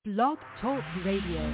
Blog Talk Radio.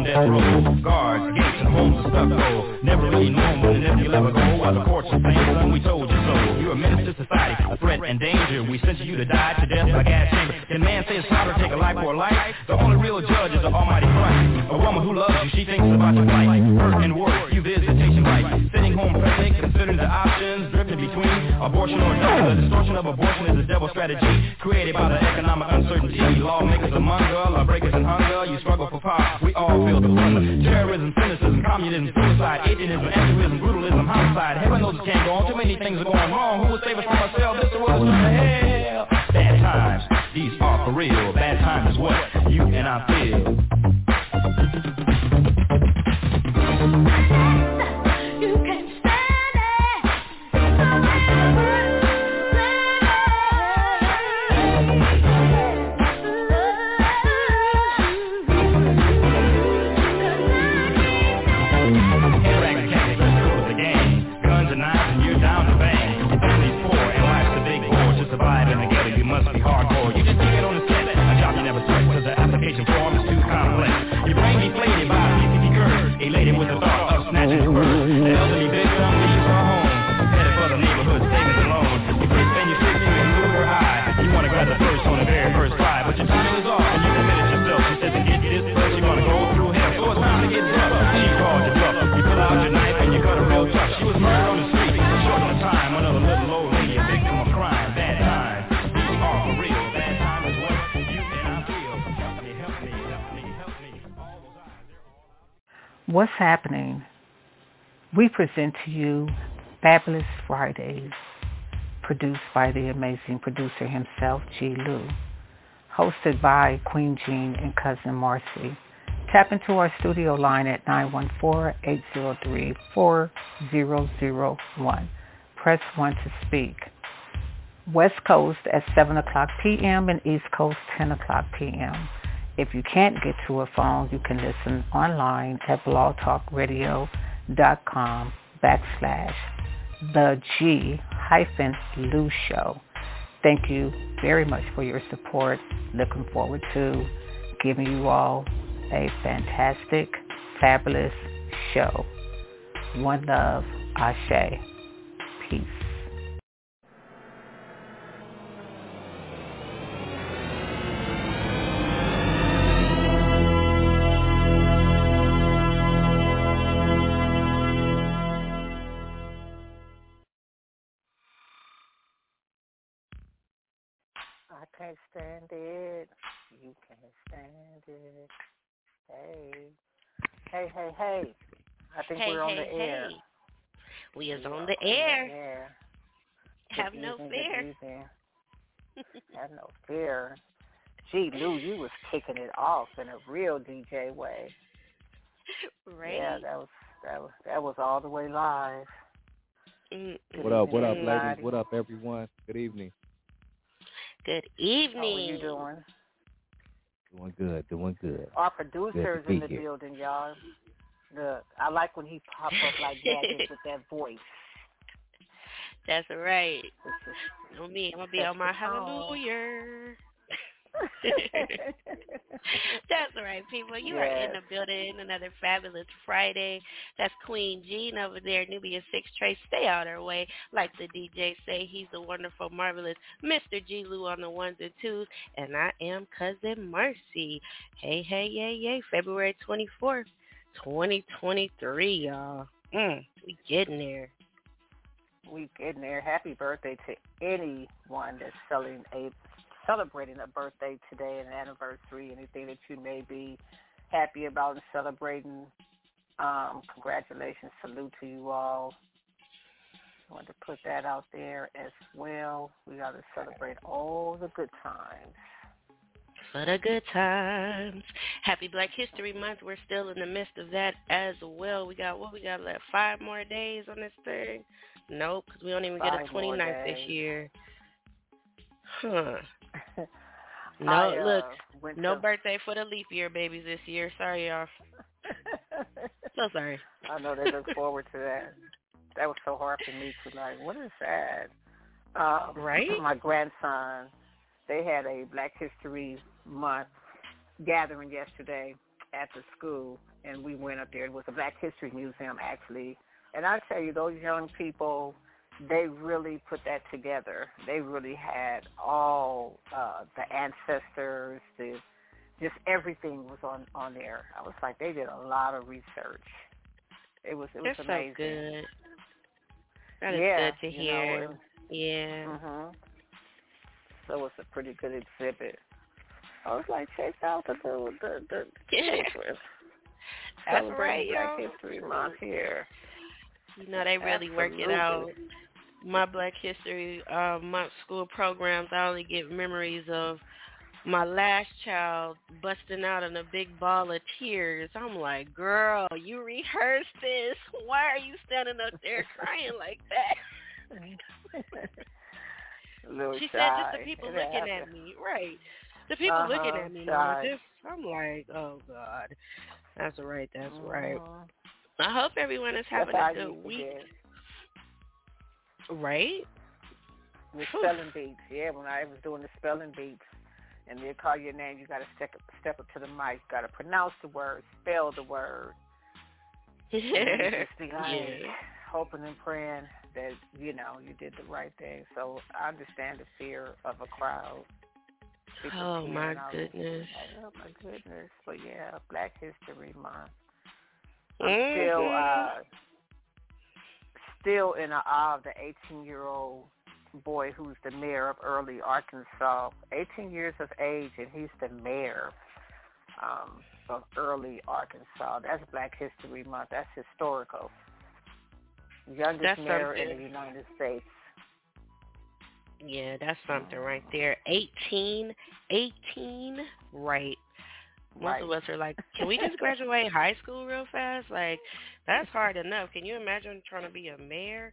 death row. Guards, gates, and homes are stuck though. Never really known when and if you'll ever go. While the courts are saying, son, we told you so. You're a menace to society, a threat and danger. We sent you to die to death by gas chamber. Can man say it's proper to take a life for a life? The only real judge is the Almighty Christ. A woman who loves you, she thinks about your plight. Hurt and worse, you visitation right. Sitting home pregnant, considering the options, drifting between abortion or death. The distortion of abortion is a devil's strategy created by the economic uncertainty. Lawmakers among us, lawbreakers and hunger. You struggle for power, we all feel the thunder. Terrorism, cynicism, communism, suicide, atheism, altruism, brutalism, homicide. Heaven knows it can't go on. Too many things are going wrong. Who will save us from ourselves? This the world is going to hell. Bad times, these are for real. Bad times is what you and I feel. What's happening? We present to you Fabulous Fridays, produced by the amazing producer himself, G. Lou, hosted by Queen Jean and Cousin Marcy. Tap into our studio line at 914-803-4001. Press 1 to speak. West Coast at 7 o'clock p.m. and East Coast 10 o'clock p.m. If you can't get to a phone, you can listen online at blogtalkradio.com/the G-Lou Thank you very much for your support. Looking forward to giving you all a fantastic, fabulous show. One love, Ashe. Peace. I can't stand it. You can't stand it. Hey. I think we're on the air. We is on the air. Have no fear. Have no fear. Gee, Lou, you was kicking it off in a real DJ way. Right. Yeah, that was all the way live. What up, ladies? What up, everyone? Good evening. Good evening. How are you doing? Doing good. Our producer's in the building, y'all. I like when he pops up like that with that voice. That's right. On me, I'm going to be on my hallelujah. That's right, people. You are in the building. Another fabulous Friday. That's Queen Jean over there, Nubia 6 Trey. Stay out our way. Like the DJ say, he's the wonderful, marvelous Mr. G. Lou on the ones and twos. And I am Cousin Marcy. Hey, yay. February 24th, 2023, y'all. We getting there. Happy birthday to anyone that's celebrating a birthday today, an anniversary, anything that you may be happy about and celebrating. Congratulations, salute to you all. I wanted to put that out there as well. We got to celebrate all the good times. For the good times. Happy Black History Month. We're still in the midst of that as well. We got left? 5 more days on this thing? Nope, because we don't even get a 29th this year. Huh. No, look, no birthday for the leap year babies this year. Sorry, y'all. So sorry. I know they look forward to that. That was so hard for me tonight. What is that? Right? My grandson, they had a Black History Month gathering yesterday, at the school, and we went up there. It was a Black History Museum, actually. And I tell you, those young people, they really put that together. They really had all the ancestors, just everything was on there. I was like, they did a lot of research. It was That's amazing. So good. That is good to hear. Yeah. So it was a pretty good exhibit. I was like, check out the That's right, Black y'all. History Month here. You know, they really work it out. My Black History Month school programs, I only get memories of my last child busting out in a big ball of tears. I'm like, girl, you rehearsed this. Why are you standing up there crying like that? She said, just the people looking at me. Right. The people looking at me. I'm like, oh, God. That's right. That's right. I hope everyone is having a good week. Right? The spelling beats. Yeah, when I was doing the spelling beats, and they call your name, you got to step up to the mic. You got to pronounce the word, spell the word. And you just be like, hoping and praying that, you did the right thing. So I understand the fear of a crowd. Oh, my goodness. Oh, my goodness. But, yeah, Black History Month. I'm still in awe of the 18-year-old boy who's the mayor of Early, Arkansas. 18 years of age, and he's the mayor of Early, Arkansas. That's Black History Month. That's historical. Youngest mayor in the United States. Yeah, that's something right there. 18, right. Most of us are like, can we just graduate high school real fast? Like, that's hard enough. Can you imagine trying to be a mayor?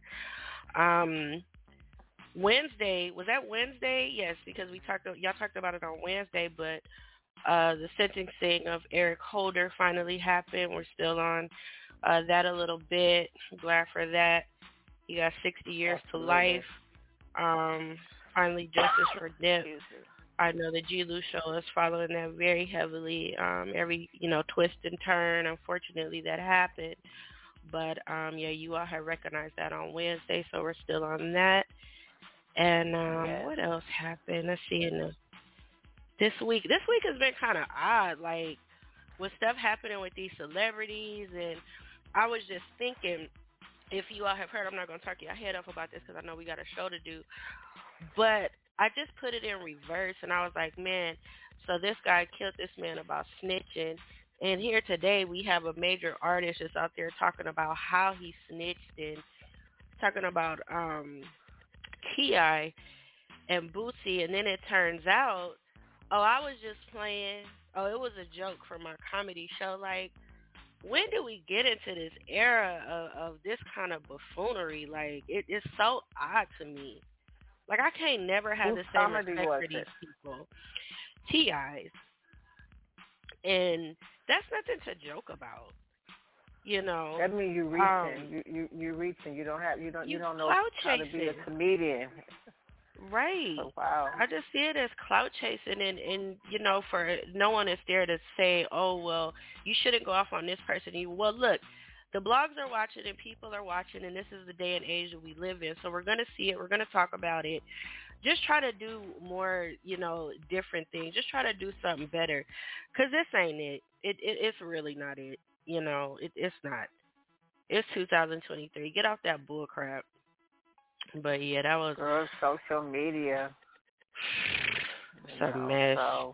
Wednesday, was that Wednesday? Yes, because y'all talked about it on Wednesday, but the sentencing of Eric Holder finally happened. We're still on that a little bit. I'm glad for that. He got 60 years to life. Finally, justice for Nip. I know the G-Lu show is following that very heavily. Every, twist and turn. Unfortunately, that happened. But, you all have recognized that on Wednesday, so we're still on that. And what else happened? Let's see. This week has been kind of odd, like, with stuff happening with these celebrities. And I was just thinking, if you all have heard, I'm not going to talk your head off about this because I know we got a show to do. But I just put it in reverse, and I was like, man, so this guy killed this man about snitching. And here today we have a major artist that's out there talking about how he snitched and talking about T.I. and Bootsy. And then it turns out, I was just playing. It was a joke for my comedy show. Like, when do we get into this era of this kind of buffoonery? Like, it's so odd to me. Like, I can't never have the same respect for these people. T.I.'s. And that's nothing to joke about. That means you're reaching. You're reaching. You don't know how to be a comedian. Right. Oh, wow. I just see it as clout chasing, and for no one is there to say, oh, well, you shouldn't go off on this person. Well, look, the blogs are watching and people are watching, and this is the day and age that we live in. So we're going to see it. We're going to talk about it. Just try to do more, different things. Just try to do something better, because this ain't it. It's really not it. It's not. It's 2023. Get off that bull crap. But, yeah, that was... Girl, social media. It's a mess. So.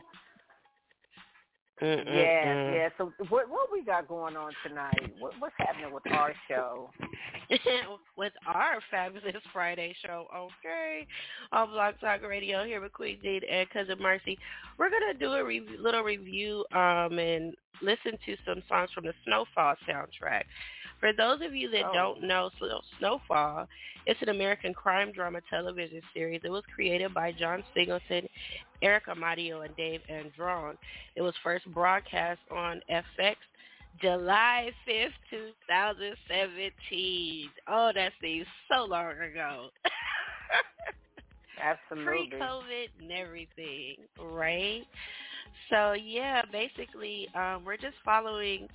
Yeah. So what we got going on tonight? What's happening with our show? With our fabulous Friday show, okay, on Blog Talk Radio here with Queen Jean and Cousin Mercy. We're gonna do a little review and listen to some songs from the Snowfall soundtrack. For those of you that don't know, Snowfall, it's an American crime drama television series. It was created by John Singleton, Eric Amadio, and Dave Andron. It was first broadcast on FX July 5th, 2017. Oh, that seems so long ago. Absolutely. Pre-COVID and everything, right? So, yeah, basically, we're just following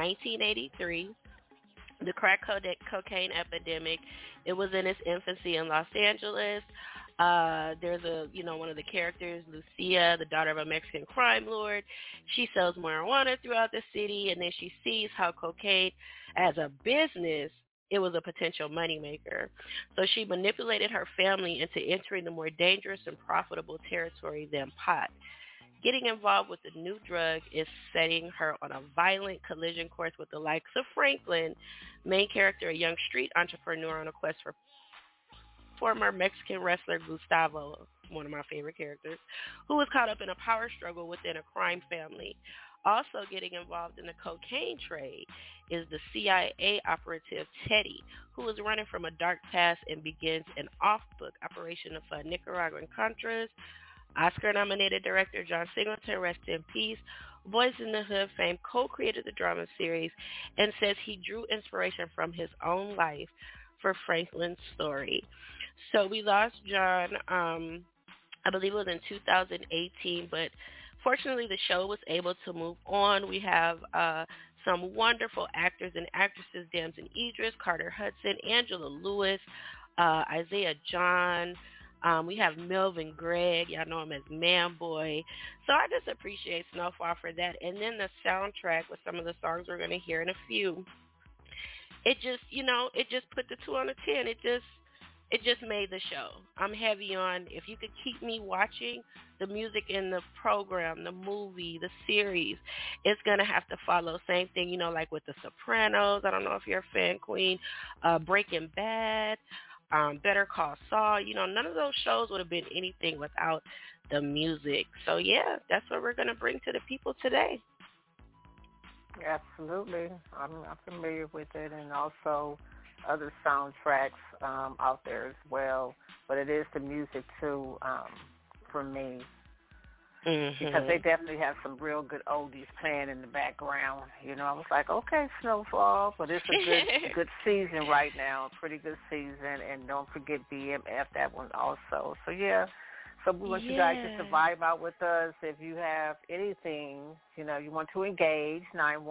1983. The crack cocaine epidemic, it was in its infancy in Los Angeles. There's one of the characters, Lucia, the daughter of a Mexican crime lord. She sells marijuana throughout the city, and then she sees how cocaine, as a business, it was a potential moneymaker. So she manipulated her family into entering the more dangerous and profitable territory than pot. Getting involved with the new drug is setting her on a violent collision course with the likes of Franklin, main character, a young street entrepreneur on a quest for former Mexican wrestler Gustavo, one of my favorite characters, who was caught up in a power struggle within a crime family. Also getting involved in the cocaine trade is the CIA operative Teddy, who is running from a dark past and begins an off-book operation to fund Nicaraguan Contras. Oscar-nominated director John Singleton, rest in peace, Boys in the Hood fame, co-created the drama series and says he drew inspiration from his own life for Franklin's story. So we lost John, I believe it was in 2018, but fortunately the show was able to move on. We have some wonderful actors and actresses, Damson Idris, Carter Hudson, Angela Lewis, Isaiah John. We have Melvin Gregg. Y'all know him as Man Boy. So I just appreciate Snowfall for that. And then the soundtrack with some of the songs we're going to hear in a few. It just, it just put the 2 on the 10. It just made the show. I'm heavy on, if you could keep me watching the music in the program, the movie, the series, it's going to have to follow. Same thing, like with The Sopranos. I don't know if you're a fan, Queen. Breaking Bad. Better Call Saul, none of those shows would have been anything without the music. So, yeah, that's what we're going to bring to the people today. Absolutely. I'm familiar with it, and also other soundtracks out there as well. But it is the music, too, for me. Mm-hmm. Because they definitely have some real good oldies playing in the background. I was like, okay, Snowfall, but it's a good season right now, pretty good season. And don't forget BMF, that one also. So, yeah. So we want you guys just to vibe out with us. If you have anything, you want to engage,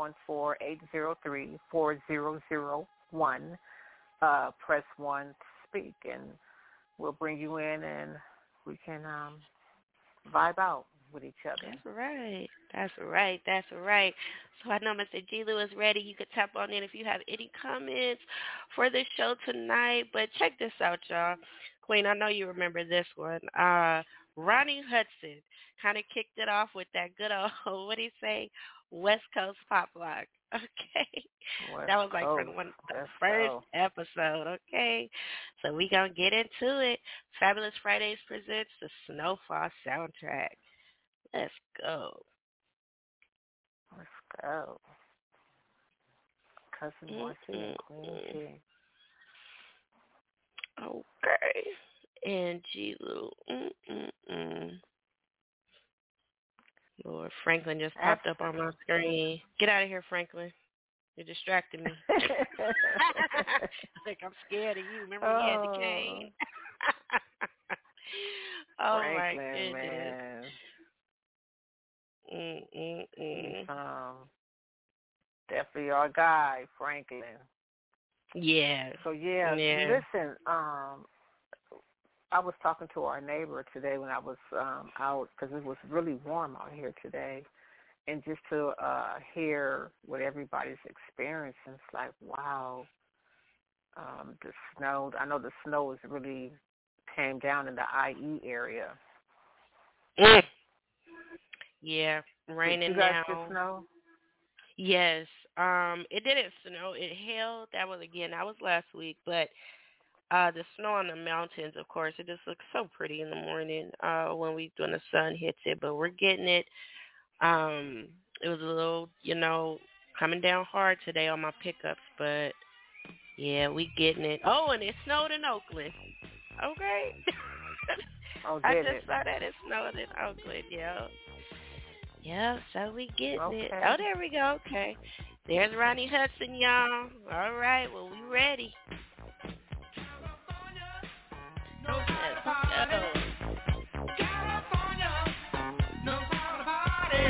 914-803-4001. Press 1 to speak, and we'll bring you in, and we can vibe out with each other. That's right. So I know Mr. G. Lou is ready. You could tap on in if you have any comments for the show tonight. But check this out, y'all. Queen, I know you remember this one. Ronnie Hudson kind of kicked it off with that good old, what do you say, West Coast pop rock. Okay. That was like from the first episode, okay? So we going to get into it. Fabulous Fridays presents the Snowfall soundtrack. Let's go. Cousin Marcy and Queen G. Okay. And G-Lou. Lord, Franklin just popped up on my screen. Get out of here, Franklin. You're distracting me. Like I'm scared of you. Remember when you had the cane? Franklin, my goodness. Man. Definitely our guy, Franklin. Yeah. So, listen, I was talking to our neighbor today when I was out, because it was really warm out here today, and just to hear what everybody's experiencing, it's like, wow, the snow. I know the snow has really came down in the IE area. Yeah, raining now. Did you guys now. get snow? Yes. It didn't snow. It hailed. That was last week, but the snow on the mountains, of course, it just looks so pretty in the morning when the sun hits it, but we're getting it. It was a little, coming down hard today on my pickups, but yeah, we getting it. Oh, and it snowed in Oakland. Okay. I just saw that it snowed in Oakland, Yeah, so we getting it. Oh, there we go. Okay. There's Ronnie Hudson, y'all. All right, well, we ready. Let's go.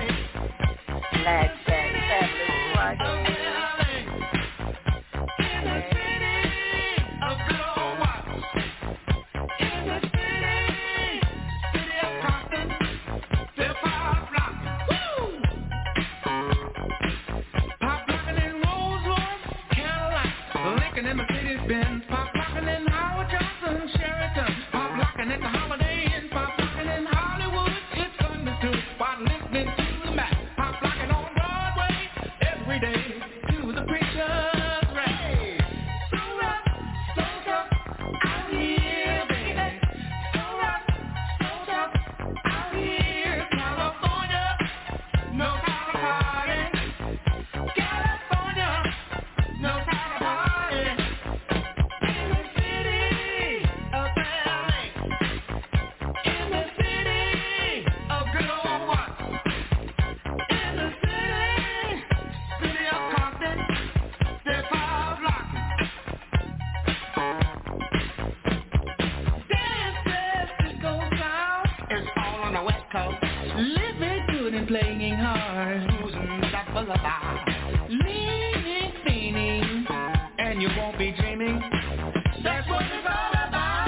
on the West Coast. Living good and playing hard. Cruising that boulevard. Leaning, fiending, and you won't be dreaming. That's what it's all about.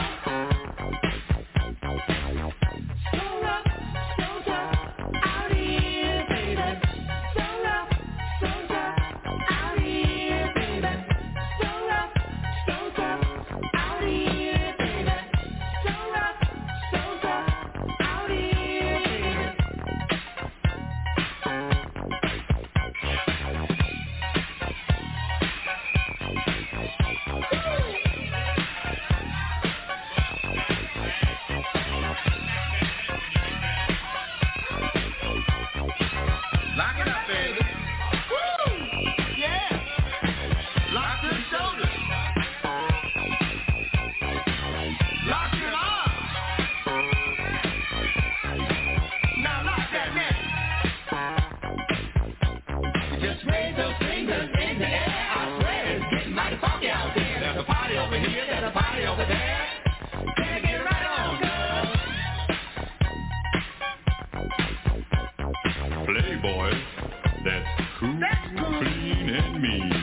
So rough, so tough, out here, baby. So rough, so tough, out here, baby. So rough, so tough, out here, baby. So rough, so tough, out here, baby. Lock it up, baby. Woo! Yeah. Lock the shoulders. Lock your arms. Now lock that neck. Just raise those fingers in the air. I swear it's getting mighty funky out there. There's a party over here, there's a party over there. Better get right on, girl. Playboy, that's cool, clean, and mean.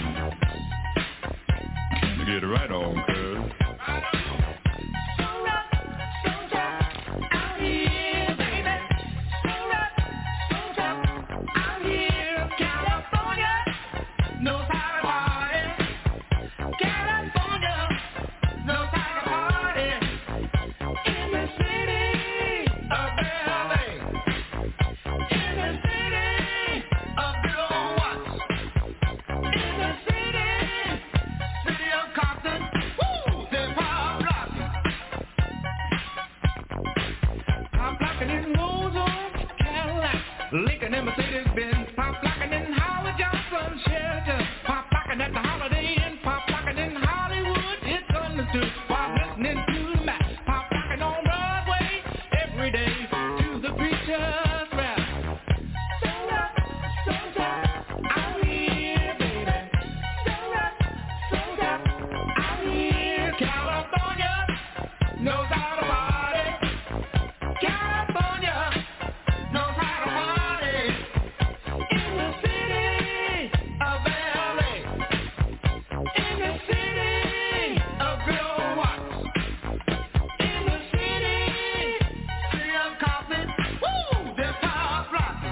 Get right on, cuz. So rough, so tough, out here, baby. So rough, so tough, out here. California knows how to party. California knows how to party. In the city of LA. In the city of good old Watts. In the city of Compton. Woo! They're pop blocking. Pop blocking in Roseau, Cadillac. Lincoln and Mercedes-Benz. Pop blocking in Howard Johnson, Sheraton. Pop blocking at the Holiday Inn. Pop blocking in Hollywood. It's understood. While listening to the Mac. Pop blocking on Broadway every day to the preacher's rap. So rough, so tough, out here, baby. So rough, so tough, out here. California knows how to party. California knows how to party. In the city of LA. In the city of good old Watts. In the city of Compton. Woo! They're pop rocking.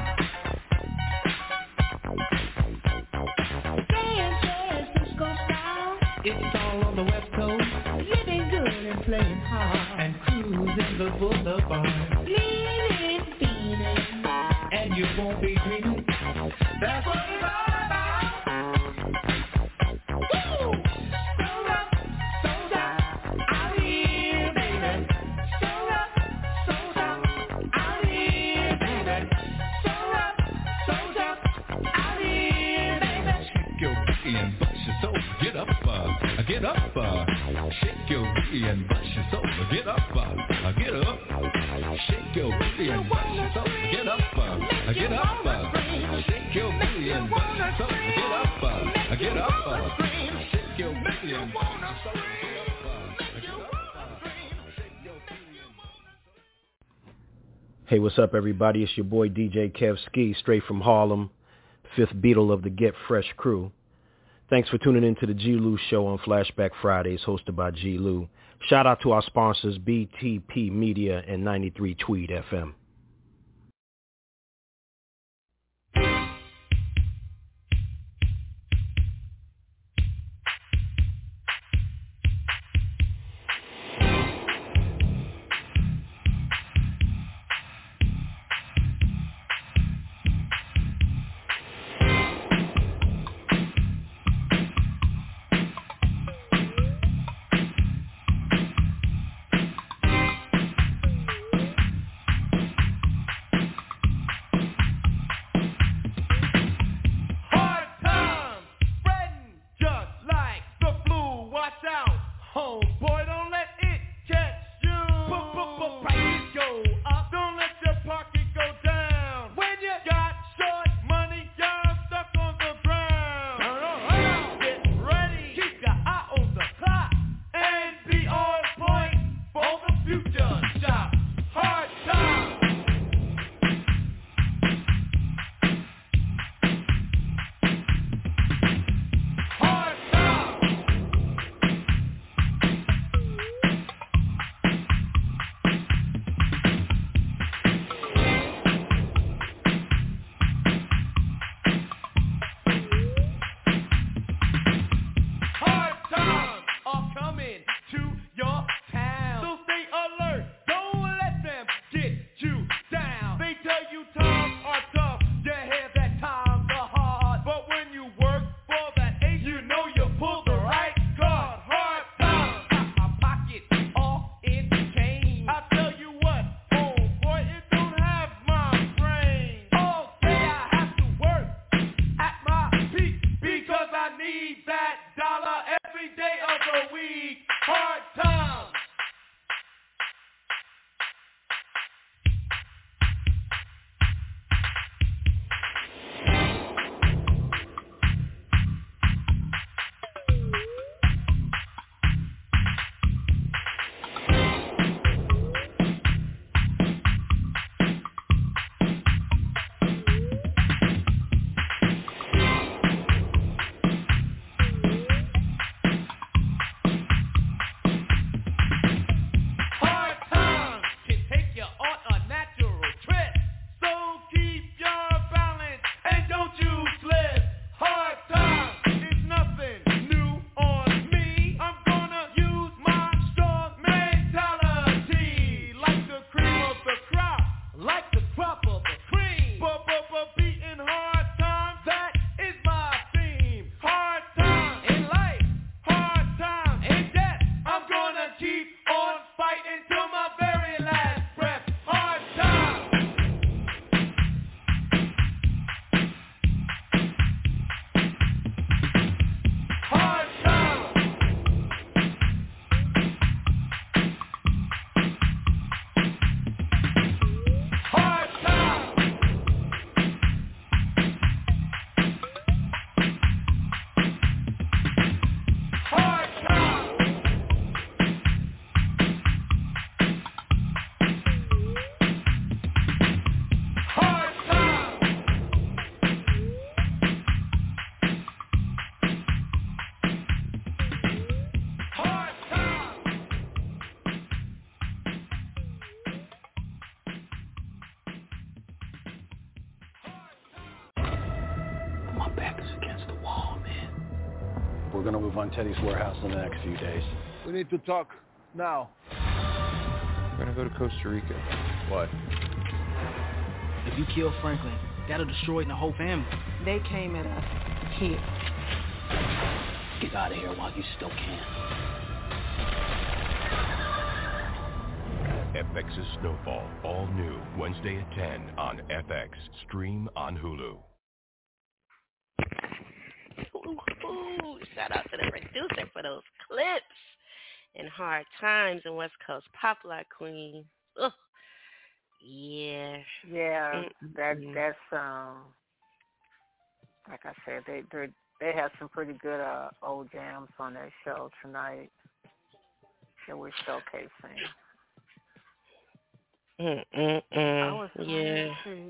San Francisco style. It's all on the West Coast. Living good and playing hard. And cruising the boulevard. Leaning, feeling. And you won't be dreaming. That's what it's all about. Woo! So rough, so tough, out here, baby. So rough, so tough, out here, baby. So rough, so tough, out here, baby. Shake your booty and bust your soul. Get up, get up. Shake your booty and bust your soul. Get up, get up. Shake your booty and bust your soul. Get up, get up. Shake your booty and bust your soul. Get up, get up. Shake your booty and bust your soul. Get up, Hey, what's up, everybody? It's your boy DJ Kev Ski, straight from Harlem, fifth Beatle of the Get Fresh crew. Thanks for tuning in to the G. Lou Show on Flashback Fridays, hosted by G. Lou. Shout out to our sponsors, BTP Media and 93 Tweed FM. back is against the wall, man. We're gonna move on Teddy's warehouse in the next few days. We need to talk now. We're gonna go to Costa Rica. What? If you kill Franklin, that'll destroy the whole family. They came at us here. Get out of here while you still can. FX's Snowfall, all new, Wednesday at 10 on FX. Stream on Hulu. Ooh, shout out to the producer for those clips. And Hard Times and West Coast Pop Lock Queen. Ugh. Yeah. Yeah, that's like I said, they have some pretty good old jams on their show tonight that we're showcasing. I was trying to see,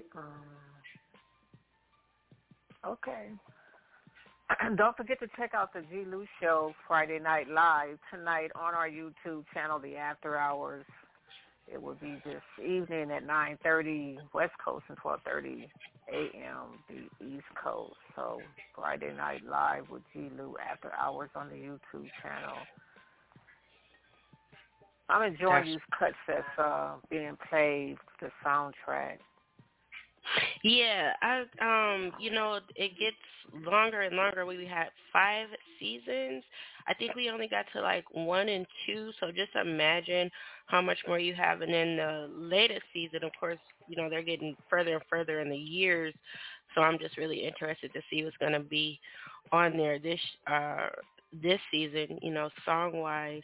okay. Don't forget to check out the G. Lou Show Friday Night Live tonight on our YouTube channel, The After Hours. It will be this evening at 9:30 West Coast and 12:30 a.m. the East Coast. So Friday Night Live with G. Lou After Hours on the YouTube channel. I'm enjoying these cuts that's being played, the soundtrack. Yeah, it gets longer and longer. We had 5 seasons. I think we only got to like 1 and 2, so just imagine how much more you have. And then the latest season, of course, they're getting further and further in the years, so I'm just really interested to see what's going to be on there this season, song-wise.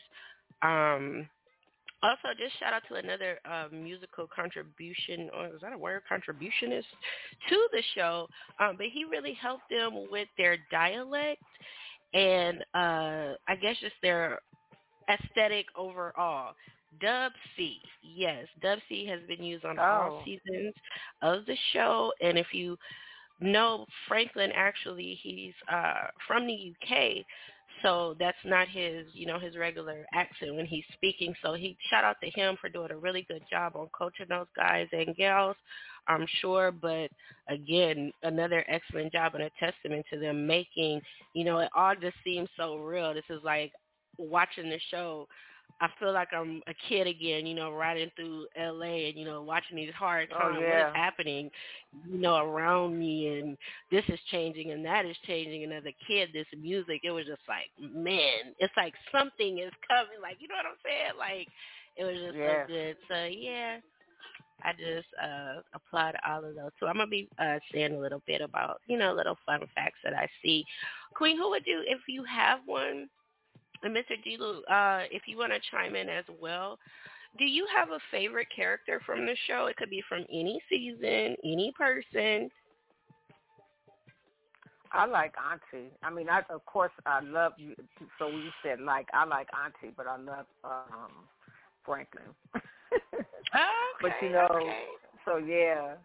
Also, just shout out to another musical contribution, or is that a word, contributionist, to the show. But he really helped them with their dialect and I guess just their aesthetic overall. Dub C, yes, Dub C has been used on all seasons of the show. And if you know Franklin, actually, he's from the UK. So that's not his, his regular accent when he's speaking. So shout out to him for doing a really good job on coaching those guys and gals, I'm sure. But again, another excellent job and a testament to them making, it all just seems so real. This is like watching the show. I feel like I'm a kid again, riding through LA and, watching these hard times. What is happening, around me, and this is changing and that is changing. And as a kid, this music, it was just like, man, it's like something is coming. Like, you know what I'm saying? Like, it was just so good. So, yeah, I just applaud all of those. So I'm going to be saying a little bit about, little fun facts that I see. Queen, who would you, if you have one, and Mr. G. Lou, if you want to chime in as well, do you have a favorite character from the show? It could be from any season, any person. I like Auntie. I mean, of course, I love you. So you said I like Auntie, but I love Franklin. But so yeah.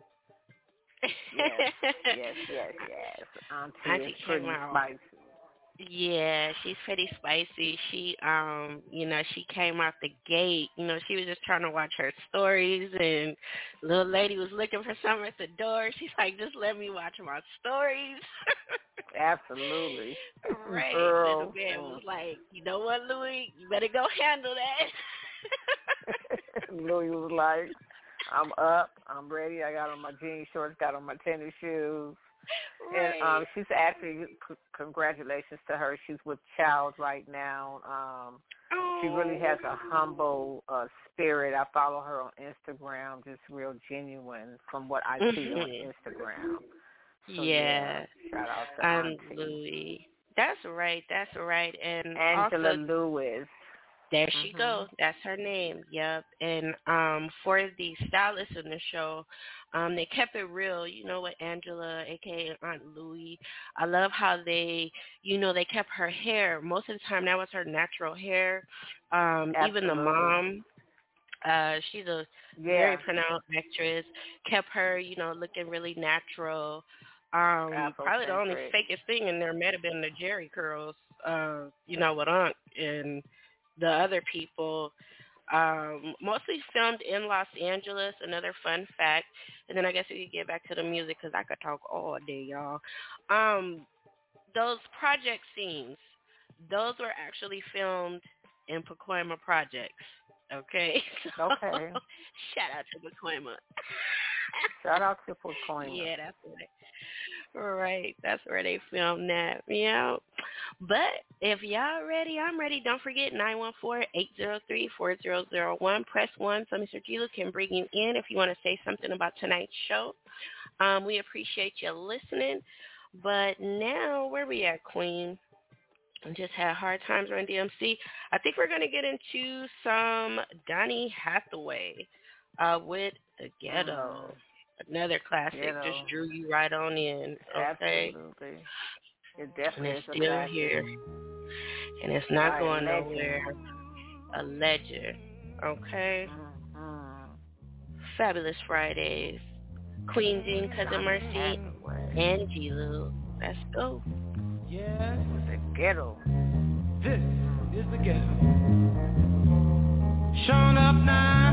Yes. Auntie is pretty spicy. Yeah, she's pretty spicy. She, she came out the gate. She was just trying to watch her stories, and little lady was looking for something at the door. She's like, just let me watch my stories. Absolutely. Right. Girl. And the man was like, you know what, Louis? You better go handle that. Louis was like, I'm up. I'm ready. I got on my jean shorts, got on my tennis shoes. Right. And she's actually, congratulations to her. She's with Child right now. She really has a humble spirit. I follow her on Instagram, just real genuine from what I see on Instagram. So, yeah. Shout out to Auntie. Louis. That's right. And Angela also, Lewis. There she goes. That's her name. Yep. And for the stylists in the show, they kept it real. With Angela, a.k.a. Aunt Louie. I love how they kept her hair. Most of the time, that was her natural hair. Even the mom, she's a very pronounced actress, kept her, looking really natural. Probably the only fakest thing in there might have been the Jerry curls, with Aunt and the other people. Mostly filmed in Los Angeles, another fun fact. And then I guess we could get back to the music because I could talk all day, y'all. Those project scenes, those were actually filmed in Pacoima Projects. Okay? So, okay. Shout out to Pacoima. Shout out to Pacoima. Yeah, that's where that's where they filmed that. Yeah. But if y'all ready, I'm ready. Don't forget 914-803-4001. Press 1 so Mr. G. Lou can bring you in if you want to say something about tonight's show. We appreciate you listening. But now, where we at, Queen? I just had Hard Times Run DMC. I think we're going to get into some Donny Hathaway with The Ghetto. Another classic. Ghetto. Just drew you right on in. Okay? Absolutely. It definitely and it's still here. And it's not going nowhere. A legend. Okay? Fabulous Fridays. Queen Jean, Cousin Mercy, and G. Lou. Let's go. Yeah. The Ghetto. This is The Ghetto. Showing up now.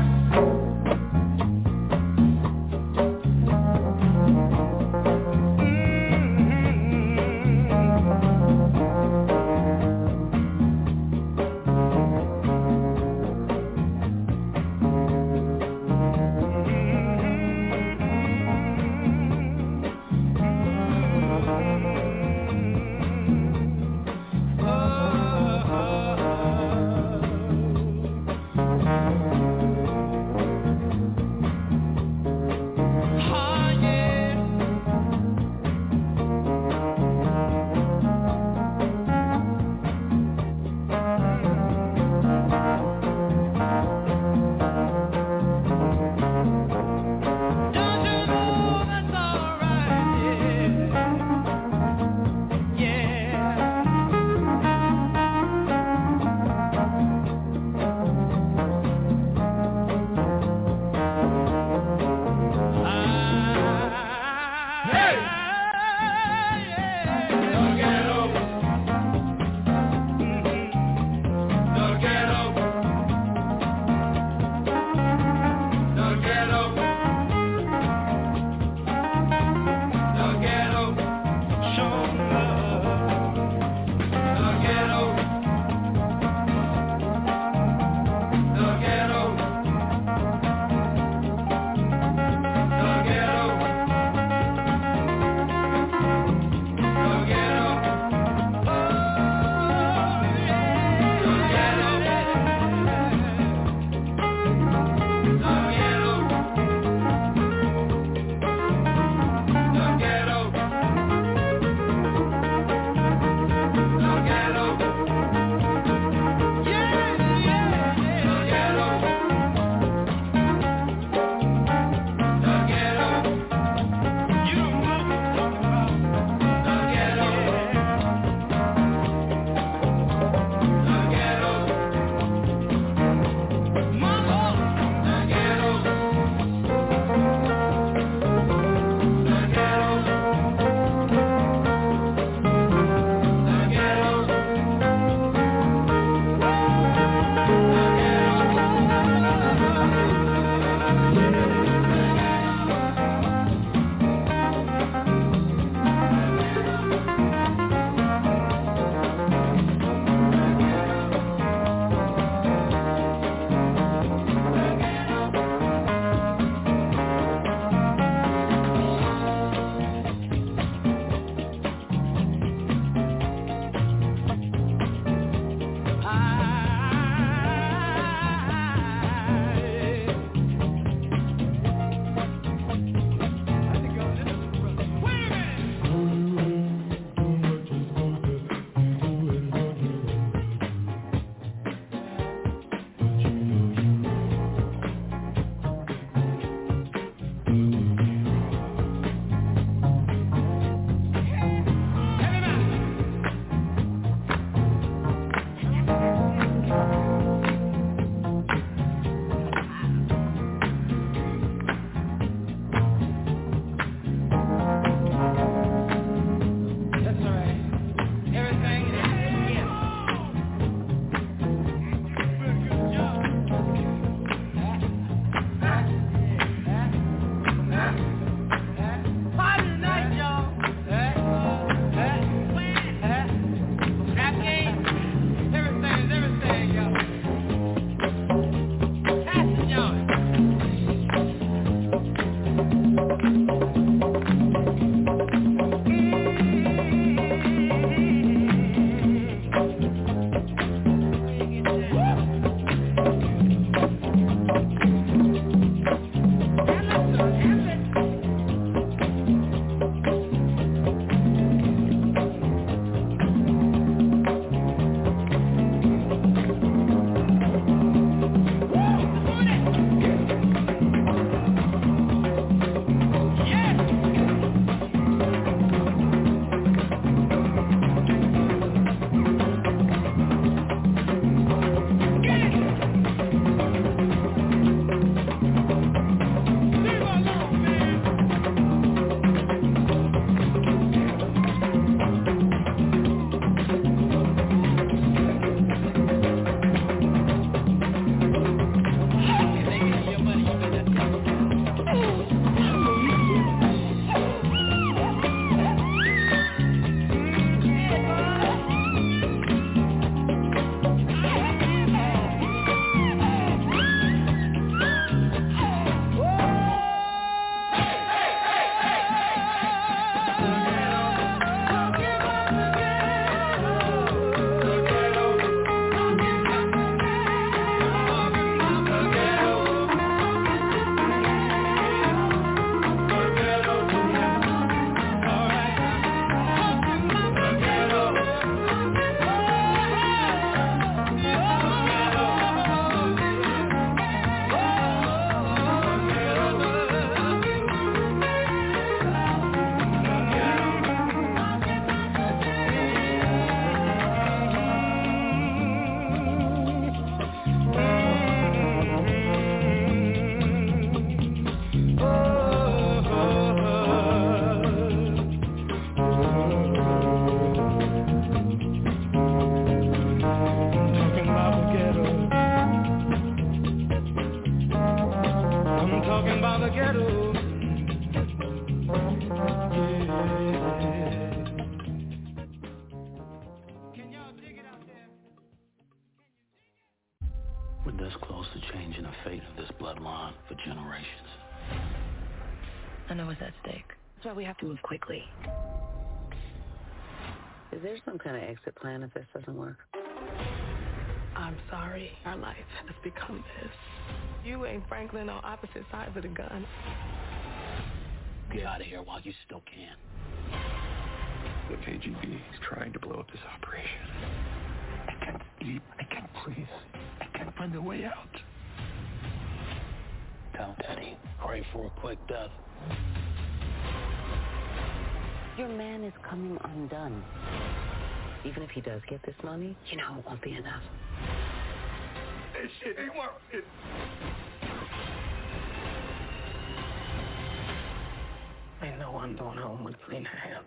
I know what's at stake. That's why we have to move quickly. Is there some kind of exit plan if this doesn't work? I'm sorry. Our life has become this. You and Franklin on opposite sides of the gun. Get out of here while you still can. The KGB is trying to blow up this operation. I can't sleep. I can't breathe. I can't find a way out. Tell Teddy, pray for a quick death. Your man is coming undone. Even if he does get this money, you know it won't be enough. This shit ain't working. I know I'm going home with clean hands.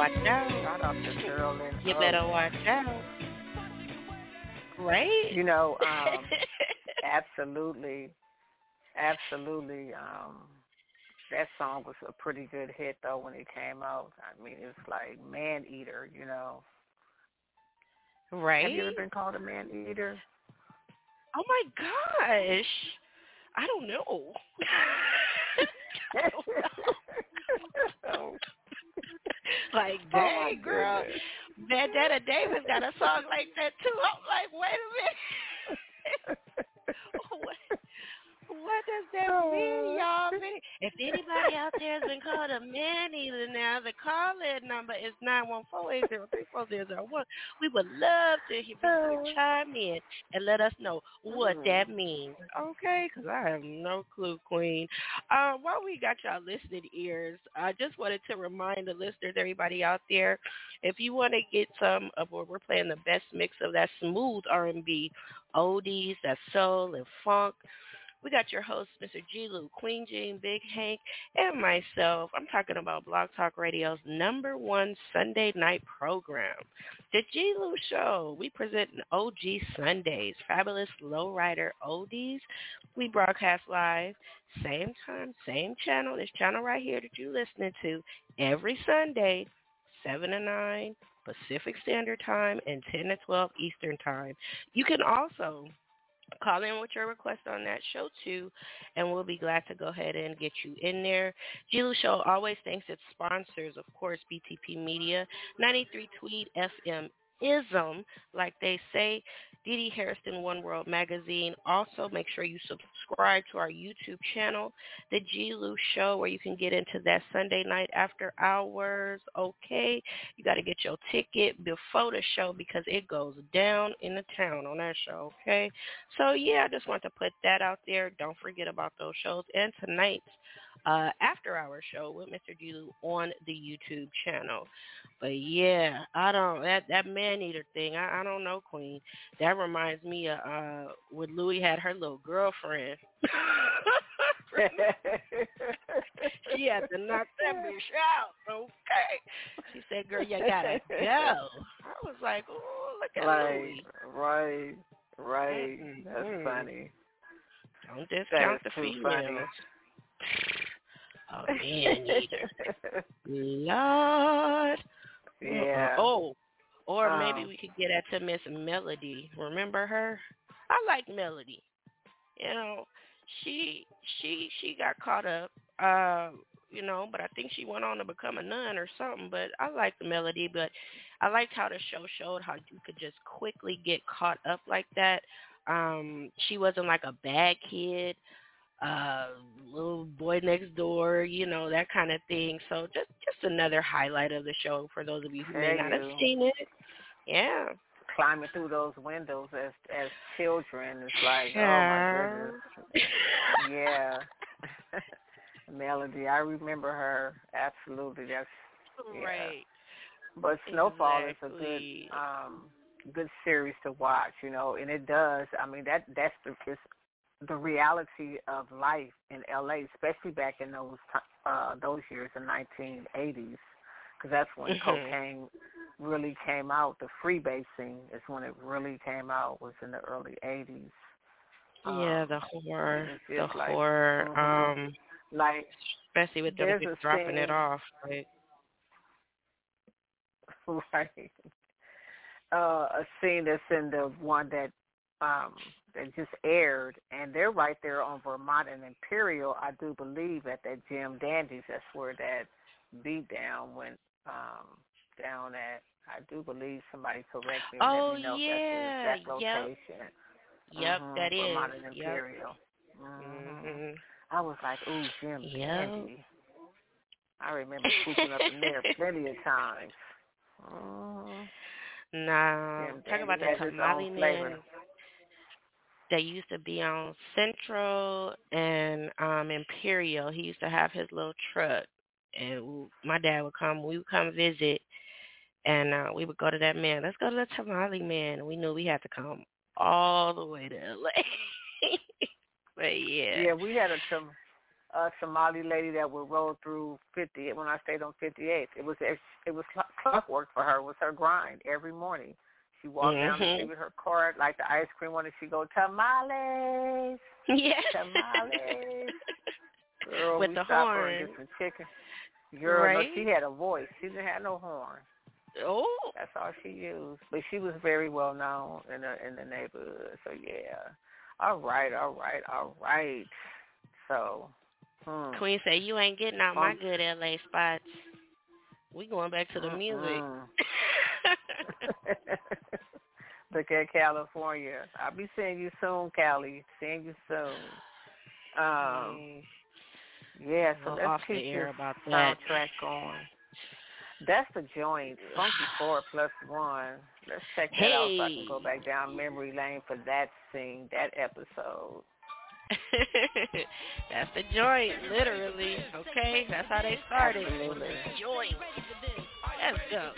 watch out. Shout out to Carolyn. You better watch out. Right? You know, absolutely. That song was a pretty good hit, though, when it came out. I mean, it's like man-eater, you know. Right? Have you ever been called a man-eater? Oh, my gosh. I don't know. Like, dang, girl. Vendetta Davis got a song like that, too. I'm like, wait a minute. What does that mean, y'all? If anybody out there has been called a man-eater now, the call-in number is 914-803-4001. We would love to hear you chime in and let us know what that means, okay? Because I have no clue, Queen. While we got y'all listening ears, I just wanted to remind the listeners, everybody out there, if you want to get some of what we're playing, the best mix of that smooth R&B, oldies, that soul and funk, we got your host, Mr. G. Lou, Queen Jean, Big Hank, and myself. I'm talking about Blog Talk Radio's #1 Sunday night program, The G. Lou Show. We present an OG Sundays, fabulous lowrider oldies. We broadcast live, same time, same channel, this channel right here that you're listening to, every Sunday, 7 to 9 Pacific Standard Time and 10 to 12 Eastern Time. You can also call in with your request on that show, too, and we'll be glad to go ahead and get you in there. G. Lou Show always thanks its sponsors, of course, BTP Media, 93 Tweed FM Ism, like they say, Dee Harrison One World Magazine. Also, make sure you subscribe to our YouTube channel, The G. Lou Show, where you can get into that Sunday night after hours, okay? You got to get your ticket before the show because it goes down in the town on that show, okay? So, yeah, I just want to put that out there. Don't forget about those shows. And tonight's after-hour show with Mr. G. Lou on the YouTube channel. But, yeah, that man-eater thing, I don't know, Queen. That reminds me of when Louie had her little girlfriend. She had to knock that bitch out, okay? She said, girl, you gotta go. I was like, oh, look at Louie. Right. That's funny. Don't discount the females. Oh, man-eater. Lord. Yeah. Or maybe we could get at to Miss Melody. Remember her? I like Melody. You know, she got caught up, you know, but I think she went on to become a nun or something. But I liked Melody, but I liked how the show showed how you could just quickly get caught up like that. She wasn't like a bad kid. Little boy next door, you know, that kind of thing. So just another highlight of the show for those of you who may not have seen it. Yeah. Climbing through those windows as children, it's like, oh my goodness. Yeah. Melody, I remember her. Absolutely. That's right. But Snowfall is a good series to watch, you know, and it does. I mean, that's the reality of life in LA, especially back in those years, the 1980s, because that's when cocaine really came out. The freebasing is when it really came out, was in the early 80s. Yeah, the horror. Like, especially with them just dropping it off, right? Right. A scene that's in the one that just aired, and they're right there on Vermont and Imperial, I do believe, at that Jim Dandy's. That's where that beat down went down at. I do believe, somebody correct me. Oh, let me know yeah. If that's the exact location. Yep, that is. Vermont and Imperial. Mm-hmm. I was like, ooh, Jim Dandy. I remember swooping up in there plenty of times. Nah, talk about the Tamale Man that used to be on Central and Imperial. He used to have his little truck, and my dad would come. We would come visit, and we would go to that man. Let's go to the Tamale Man. We knew we had to come all the way to LA. But yeah. Yeah, we had a Somali lady that would roll through 50 when I stayed on 58th. It was clockwork for her. It was her grind every morning. She walked down the street with her cart, like the ice cream one, and she go, tamales. Yeah. Tamales. Girl, with we the stopped horn. her and get some chicken. Girl, right? No, she had a voice. She didn't have no horn. Oh. That's all she used. But she was very well known in the neighborhood. So, yeah. All right. So, Queen said, you ain't getting out my good L.A. spots. We going back to the music. Look at California. I'll be seeing you soon, Cali. Seeing you soon. Yeah, so let's keep this soundtrack going. That's the joint, Funky 4+1. Let's check that out so I can go back down memory lane for that scene, that episode. That's the joint, literally. Okay, that's how they started. Absolutely. Joint. Let's go.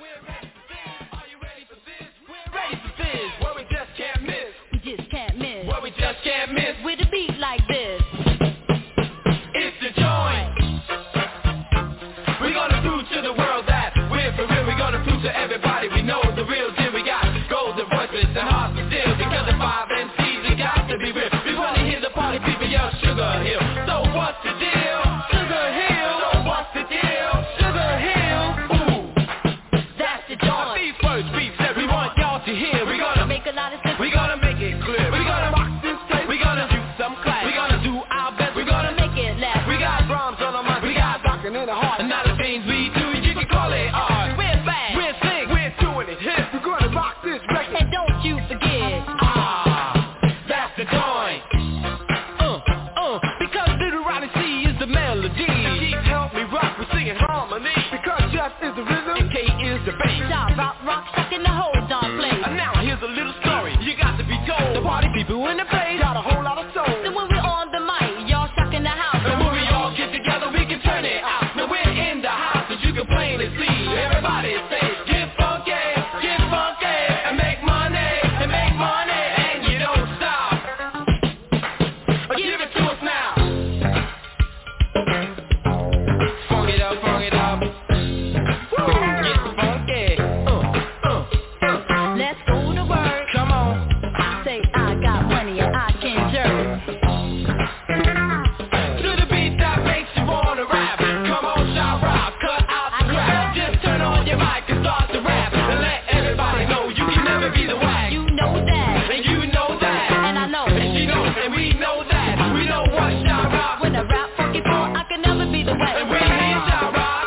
Ready for this, where we just can't miss. We just can't miss. Where we just can't miss. With a beat like this. It's the joint. We're gonna prove to the world that we're for real. We're gonna prove to everybody we know the real deal. We got golden voices and hearts of steel. Because the 5 MCs, we got to be real. We wanna hear the party people yell Sugar Hill. So what's the deal? Sugar Hill. So what's the deal? Sugar Hill. Ooh, that's the joint. These first beats that we want y'all to hear. We're gonna make a lot of sense. We're gonna make it clear. We're gonna rock this place. We're gonna do some class. We're gonna do our best. We're gonna make it last. We got drums on our mind. We got rockin' in the heart. And now the things we do, you can call it art. We're back. We're sing. We're doing it. Hip. We're gonna rock this record. And don't you forget. That's the joint. Because Little Ronnie C is the melody. Keith help me rock. We're singing harmony. Because Jeff is the rhythm. And K is the bass. Rock, stuck in the whole darn place. And now here's a little story. You got to be told. The party people in the place got a whole lot of soul. So when we're on the mic, y'all shocking the house. And when we all get together, we can turn it out. Now we're in the house, as you can plainly see. Everybody say, get funky, and make money, and you don't stop. Give it to us now. Funk it up. Get funky. Let's go to work. Come on. Say I got money and I can jerk. To the beat that makes you wanna rap. Come on, shout rock, cut out the crap. Just turn on your mic and start to rap. And let everybody know you can never be the whack. You know that. And you know that. And I know. And she knows, and we know that. We know what shout rock. When I rap funky for, I can never be the whack. And we hear shout rock.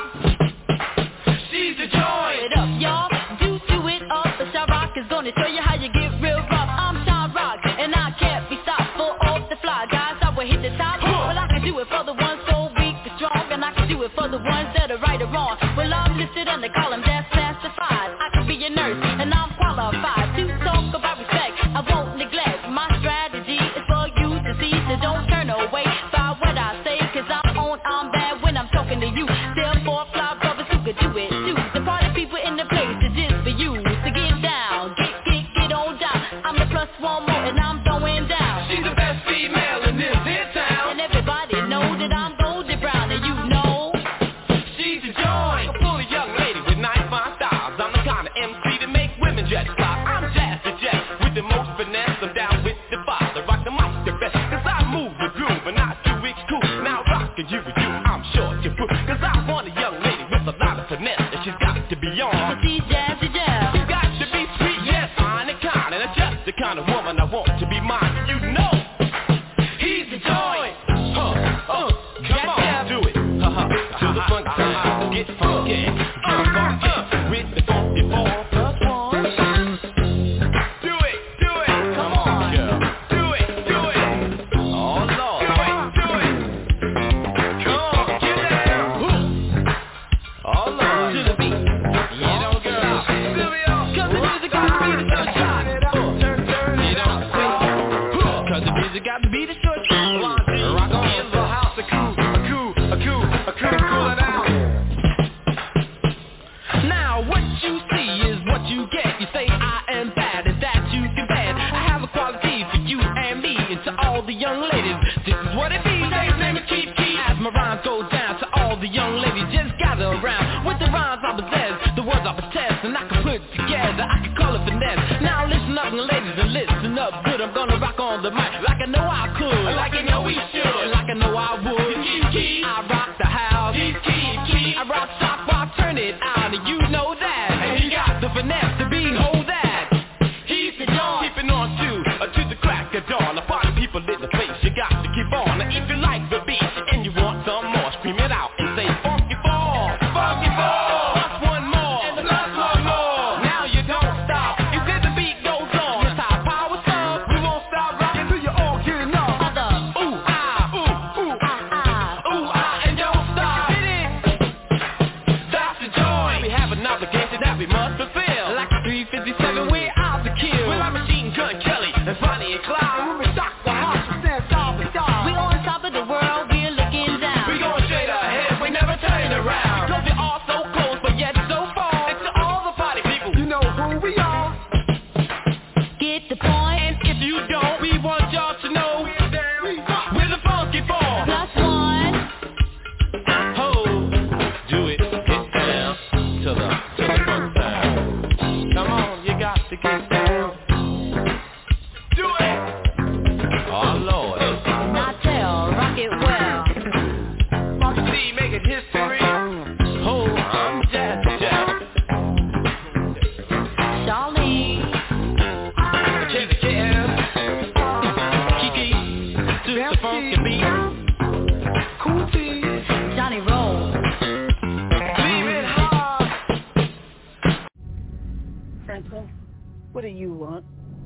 She's the joint. It up, y'all. Do it up. The Shy Rock is gonna show you how you get real rough. I'm Shy Rock, and I can't be stopped. Full off the fly, guys. I will hit the top. Well, I can do it for the ones so weak and strong, and I can do it for the ones that are right or wrong. Well, I'm listed on the column that's classified. I can be a nurse, and I'm qualified to talk about respect. I won't neglect. My strategy is for you to see, so don't turn away by what I say, cause I'm bad when I'm talking to you. Therefore, fly brothers who could do it too. The party people in the place is just for you. So get down, get on down. I'm the +1 more, and I'm going down. She's the best female in this town. And everybody know that I'm golden brown, and you know she's a joint. A fully young lady with nice fine styles. I'm the kind of MC that make women jet fly. I'm Jazz the Jet with the most finesse. I'm down with the father. Rock the mic the best. Cause I move the groove and I do it cool. Now rockin' you with you, I'm sure you prove. Cause I want a young lady with a lot of finesse. And she's got to be on. she's Jazzy Jazz. You got to be sweet, yes, fine and kind. And that's just the kind of woman I want to be mine. You know, he's the joint. Come on, do it. To the funky side, get funky. With the funky 4+1. Do it. Come on, girl. Do it. Oh Lord, do it. Come on, get down. Oh Lord, to the beat. You don't stop. Cause the music got to be the short shot. You don't quit. Cause the music got to be the short shot. Rock on in the house, a cool cooling out. Now what you see is what you get. You say I am bad and that you can bad. I have a quality for you and me and to all the young ladies. This is what it be. Say his name is Keith. the mic like I know I could, like I know we should, like I know I would. I rock the house, I rock sock while I turn it on, and you know that. And he got the finesse to be hold that. He's the dawn, keeping on to the crack of dawn. The party people in the place, you got to keep on. Now if you like the beat and you want some more, scream it out and say funky fall, funky fall. Plus one more, and plus one more. Now you don't stop, you said the beat goes on. It's how power sounds, we won't stop rocking till you all get enough. Ooh ah, ooh ah, ooh ah, and don't stop. Hit it. That's the joy. We have an obligation that we must fulfill. Like 357, we're out to kill. We're like Machine Gun Kelly and Bonnie and Clyde. When we shock the house, we stand tall for stars. We on top of the world, we're looking down. We going straight ahead, we never turn around. Cause we're all so close, but yet so far. And to all the party people, you know who we are. Get the point. And if you don't, we want y'all to know we're the funky four. Plus one. Ho, do it, get down to the funk sound. Come on, you got to get down. Do it. Oh Lord. Not tell, rock it well. Funky C making history. Ho, I'm Jazz. Charlene. Kevin Kiki. To the funky beat. Cool T. Johnny Roll. Leave it hard. Franklin, what do you want?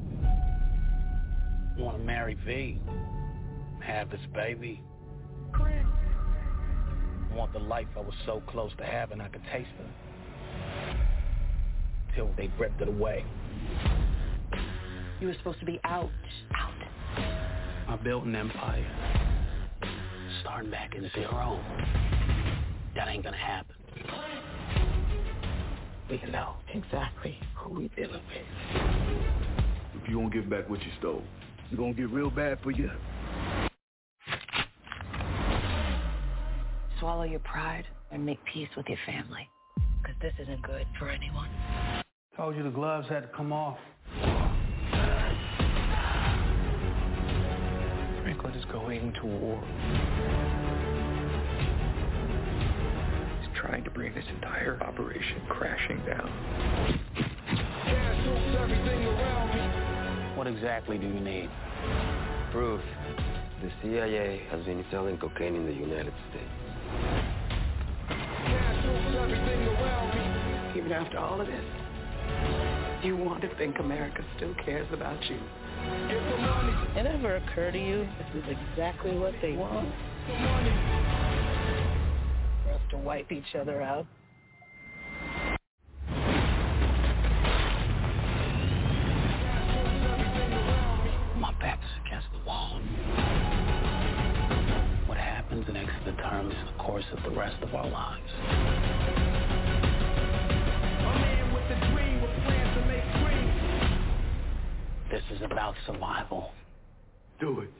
I want to marry V. Have this baby. I want the life I was so close to having I could taste it. Till they ripped it away. You were supposed to be out. I built an empire. Starting back in zero. That ain't gonna happen. We know exactly who we dealing with. If you don't give back what you stole, it's gonna get real bad for you. Swallow your pride and make peace with your family. Because this isn't good for anyone. Told you the gloves had to come off. Franklin is going to war. He's trying to bring this entire operation crashing down. What exactly do you need? Proof. The CIA has been selling cocaine in the United States. Even after all of this, you want to think America still cares about you. It ever occur to you this is exactly what they want? For us to wipe each other out? My back's against the wall. What happens next determines the course of the rest of our lives. This is about survival. Do it.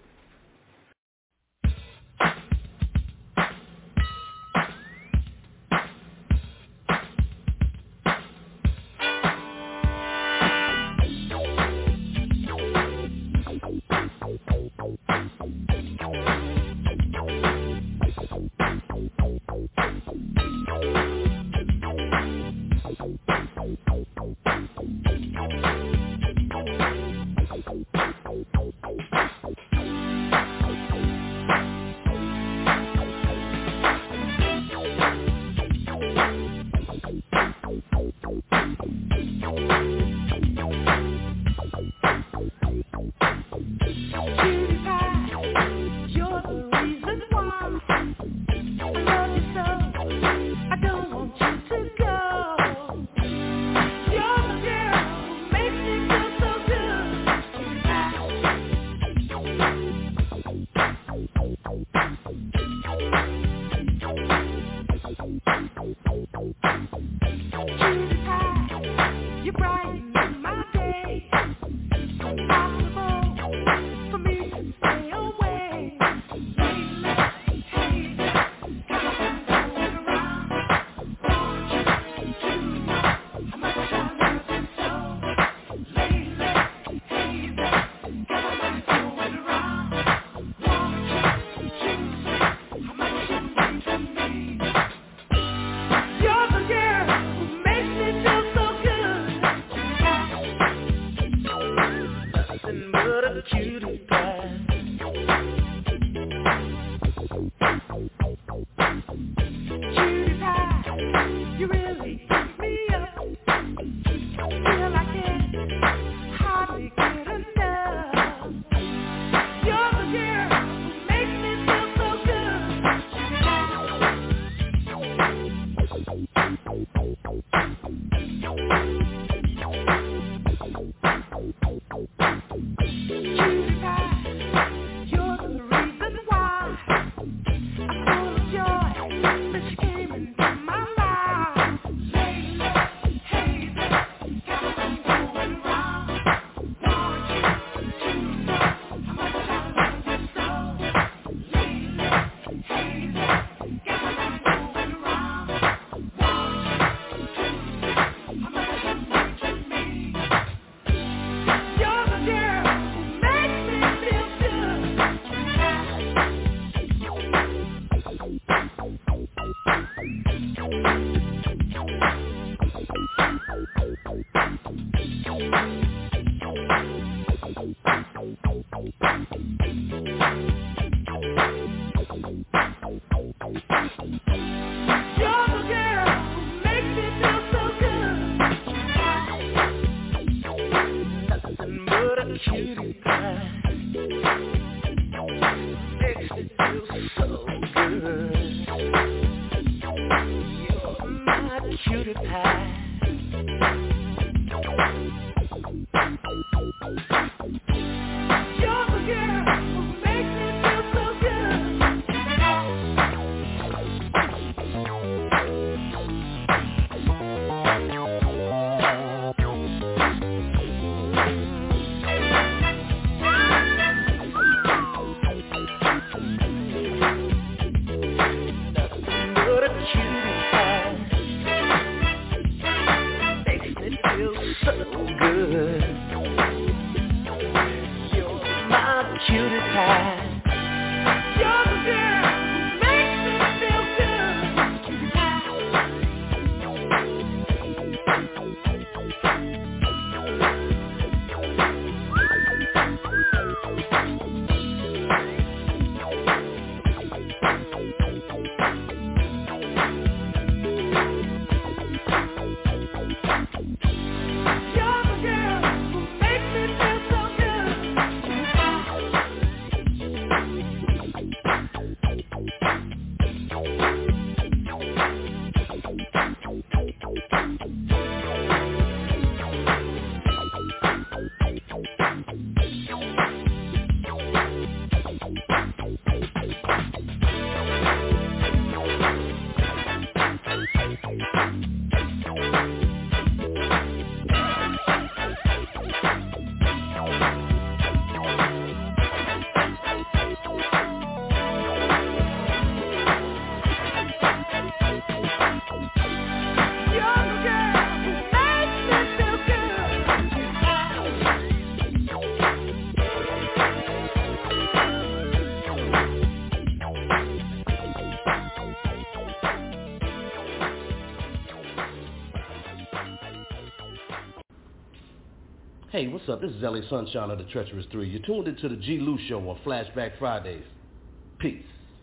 You brighten my day. Impossible for cutie pie. Cutie pie, you really eat me up. Feel I can't hardly get enough. You're the girl who makes me feel so Cutie pie, you're the reason why I'm full of joy since you came into my life. Lately, hey there, got me going round. Want you to know how much I love you so. Lately, hey there, got me going round. Want you to know how much you mean to me. You're the girl who makes me feel good. You're the girl who makes me feel so good. Nothing but a cutie pie. Makes me feel so good. You're my cutie pie. You're the girl who makes me feel so good. But a cutie pie makes me feel so good. You're my cutie pie. You're the girl who makes me feel good. Cutie You're the girl who makes me feel so good. Hey, what's up? This is Ellie Sunshine of the Treacherous 3. You're tuned into the G. Lou Show on Flashback Fridays. Peace.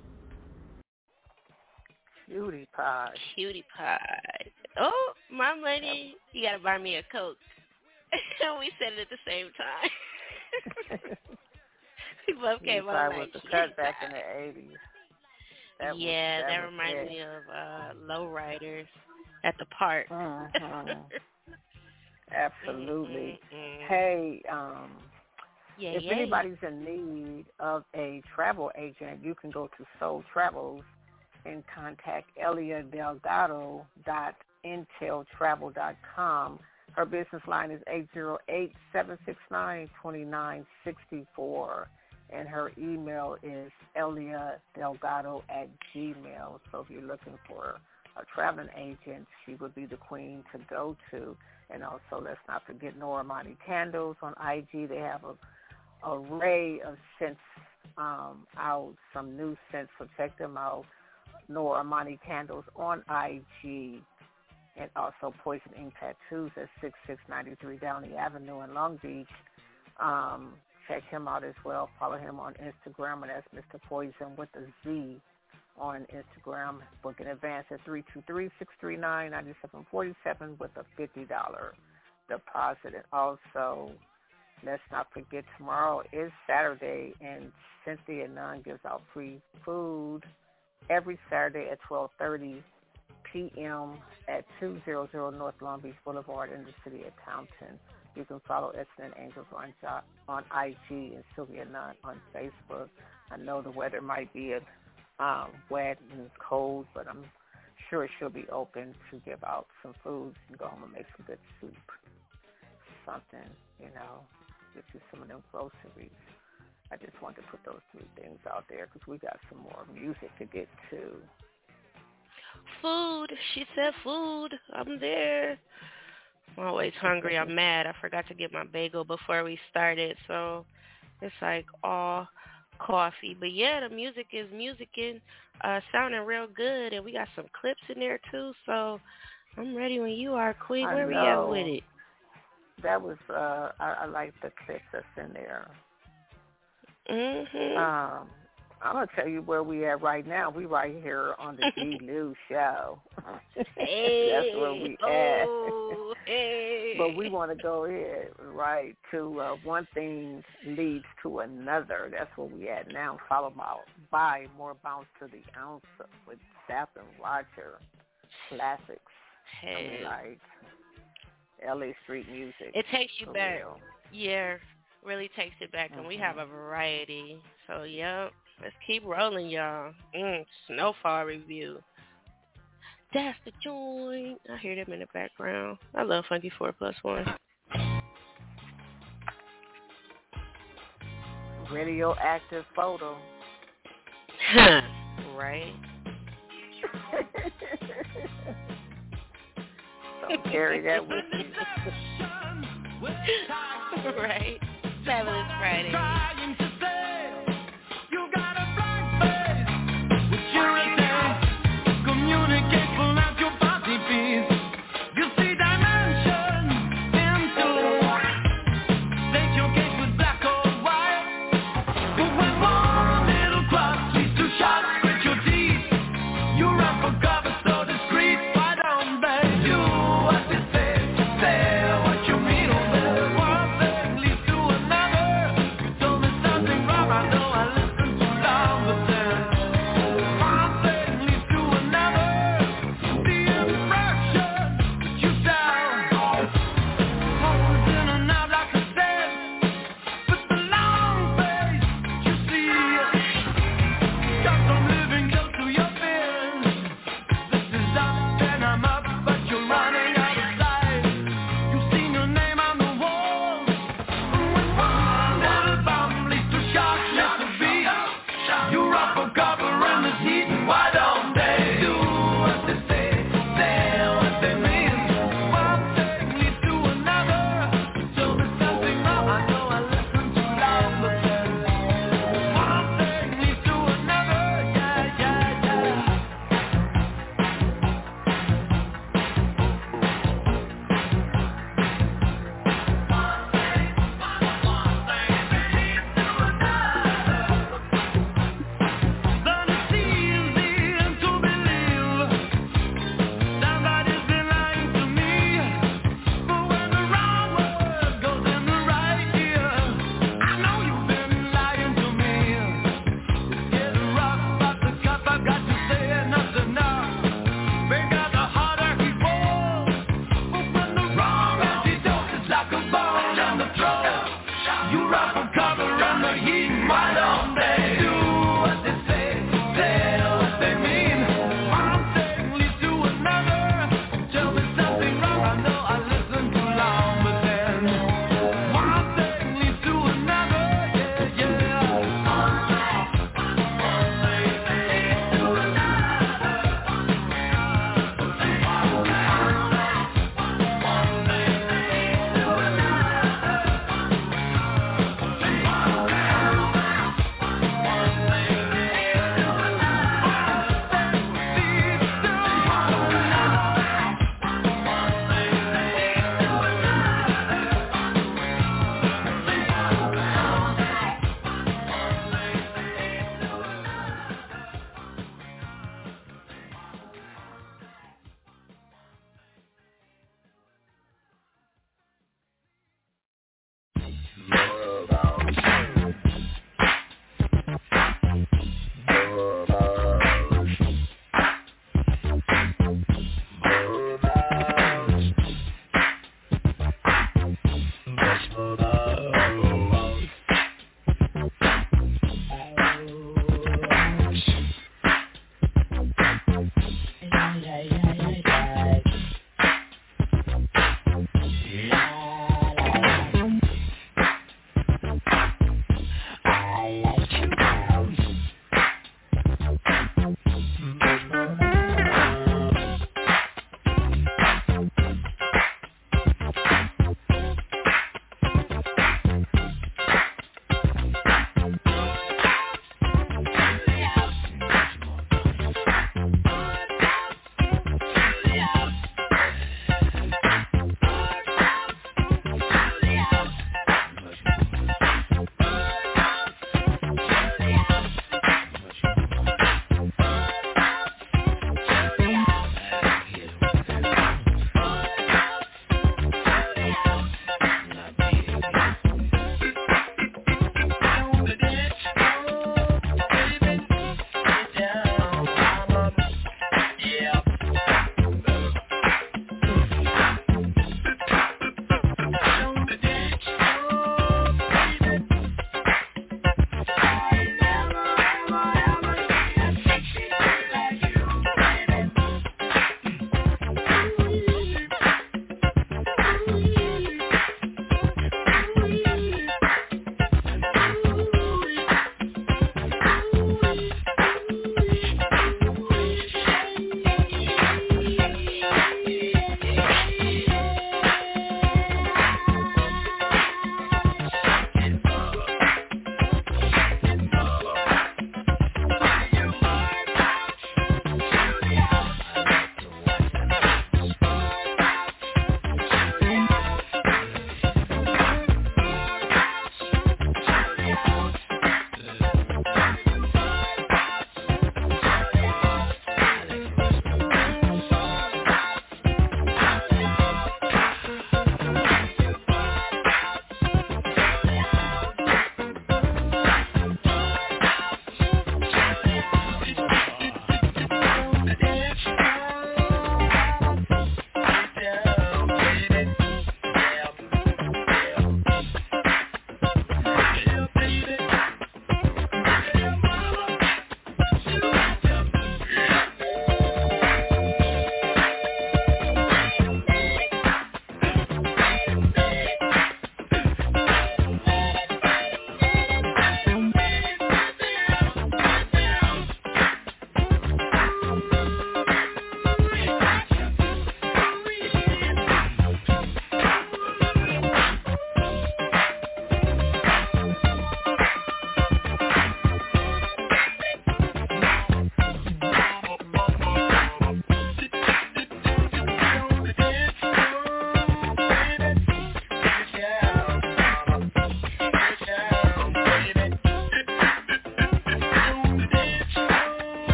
Cutie pie. Cutie pie. Oh, Mom Lady, you gotta buy me a Coke. We said it at the same time. We both Cutie came pie on was like the cut back in the 80s. That reminds me of Lowriders at the park. Absolutely. Hey, if anybody's in need of a travel agent, you can go to Soul Travels and contact Elia Delgado .inteltravel.com. Her business line is 808-769-2964, and her email is eliadelgado@gmail. So if you're looking for a traveling agent, she would be the queen to go to. And also, let's not forget Nora Money Candles on IG. They have an array of scents out, some new scents, so check them out. Nora Money Candles on IG. And also Poison Ink Tattoos at 6693 Downey Avenue in Long Beach. check him out as well. Follow him on Instagram, and that's Mr. Poison with a Z on Instagram. Book in advance at 323-639-9747 with a $50 deposit. And also, let's not forget, tomorrow is Saturday, and Cynthia Nunn gives out free food every Saturday at 12:30 p.m. at 200 North Long Beach Boulevard in the city of Compton. You can follow Excellent Angels on IG and Sylvia Nunn on Facebook. I know the weather might be wet and cold, but I'm sure she'll be open to give out some food and go home and make some good soup. Something, get you some of them groceries. I just wanted to put those three things out there because we got some more music to get to. Food. She said food. I'm there. I'm always hungry. I'm mad. I forgot to get my bagel before we started, so it's like all coffee. But yeah, the music is musicking, sounding real good, and we got some clips in there too, so I'm ready when you are, Queen. Where we at with it? That was, I like the clips that's in there. Mm-hmm. I'm going to tell you where we at right now. We right here on the G. Lou Show. Hey, that's where we at. Hey. But we want to go ahead, right, to one thing leads to another. That's where we at now, followed by more Bounce to the Ounce with Sap and Roger classics. Hey. Like LA street music. It takes you back. Real. Yeah, really takes it back, and we have a variety. So, yep, let's keep rolling, y'all. Snowfall review. That's the joint. I hear them in the background. I love Funky 4+1. Radioactive photo. Right. So carry that with you. Right. Fabulous Friday.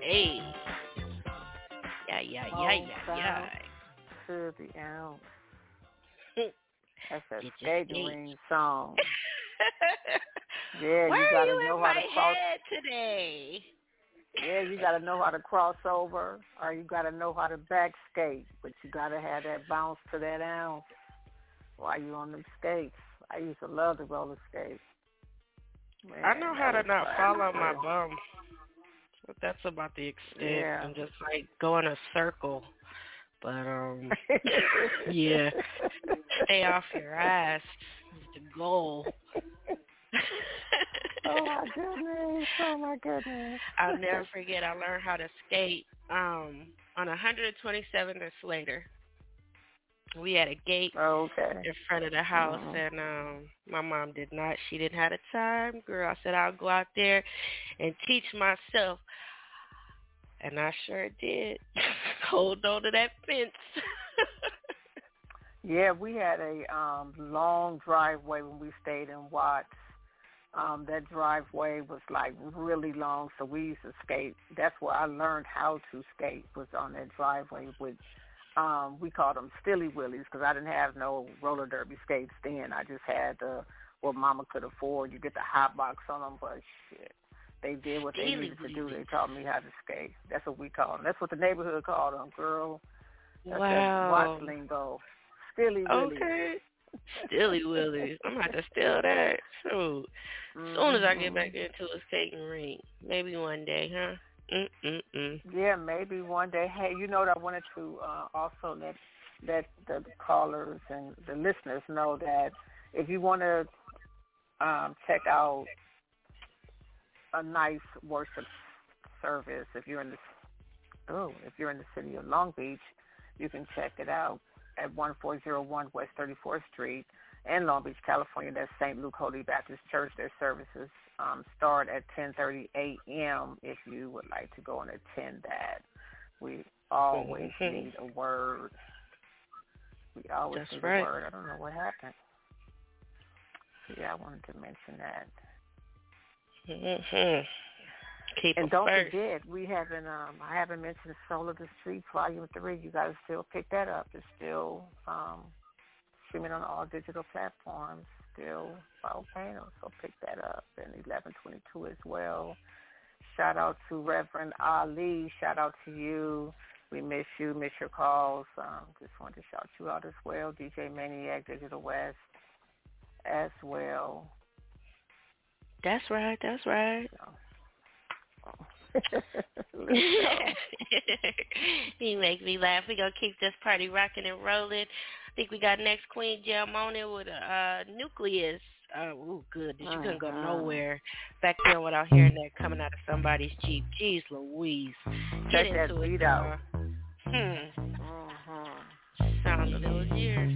Hey. Yeah. To the ounce. That's a skating ring song. Yeah, Why you gotta are you know in how my to cross. head today? Yeah, you gotta know how to cross over, or you gotta know how to back skate, but you gotta have that bounce to that ounce while you on them skates. I used to love the roller skates. Man, I know how to not fall on my bum. But that's about the extent. Yeah. And just like go in a circle. But yeah. Stay off your ass is the goal. Oh my goodness. I'll never forget I learned how to skate on 127th and Slater. We had a gate in front of the house, and my mom did not. She didn't have the time. Girl, I said, I'll go out there and teach myself. And I sure did. Hold on to that fence. Yeah, we had a long driveway when we stayed in Watts. That driveway was like really long, so we used to skate. That's where I learned how to skate, was on that driveway with we called them Stilly Willies because I didn't have no roller derby skates then. I just had what Mama could afford. You get the hot box on them, but shit, they did what they needed to do. They taught me how to skate. That's what we call them. That's what the neighborhood called them, girl. That's wow. Watts lingo. Stilly Willies. Okay. Stilly Willies. I'm about to steal that. Shoot. As soon as I get back into a skating rink. Maybe one day, huh? Yeah, maybe one day. Hey, you know what I wanted to also let the callers and the listeners know that if you want to check out a nice worship service, if you're in the city of Long Beach, you can check it out at 1401 West 34th Street in Long Beach, California. That's St. Luke Holy Baptist Church. Their services start at 10:30 a.m. if you would like to go and attend that. We always need a word. We always need a word. I don't know what happened. Yeah, I wanted to mention that. Keep and don't first. forget, we haven't. I haven't mentioned Soul of the Streets Volume 3. You got to still pick that up. It's still streaming on all digital platforms. Still Volcano, so pick that up. And 1122 as well. Shout out to Reverend Ali. Shout out to you. We miss you. Miss your calls. Just wanted to shout you out as well. DJ Maniac, Digital West as well. That's right. He makes me laugh. We're going to keep this party rocking and rolling. I think we got next Queen Jam on it with a Nucleus. Good. You couldn't go nowhere back there without hearing that coming out of somebody's Jeep. Jeez Louise. Check that beat out. Sound of those years.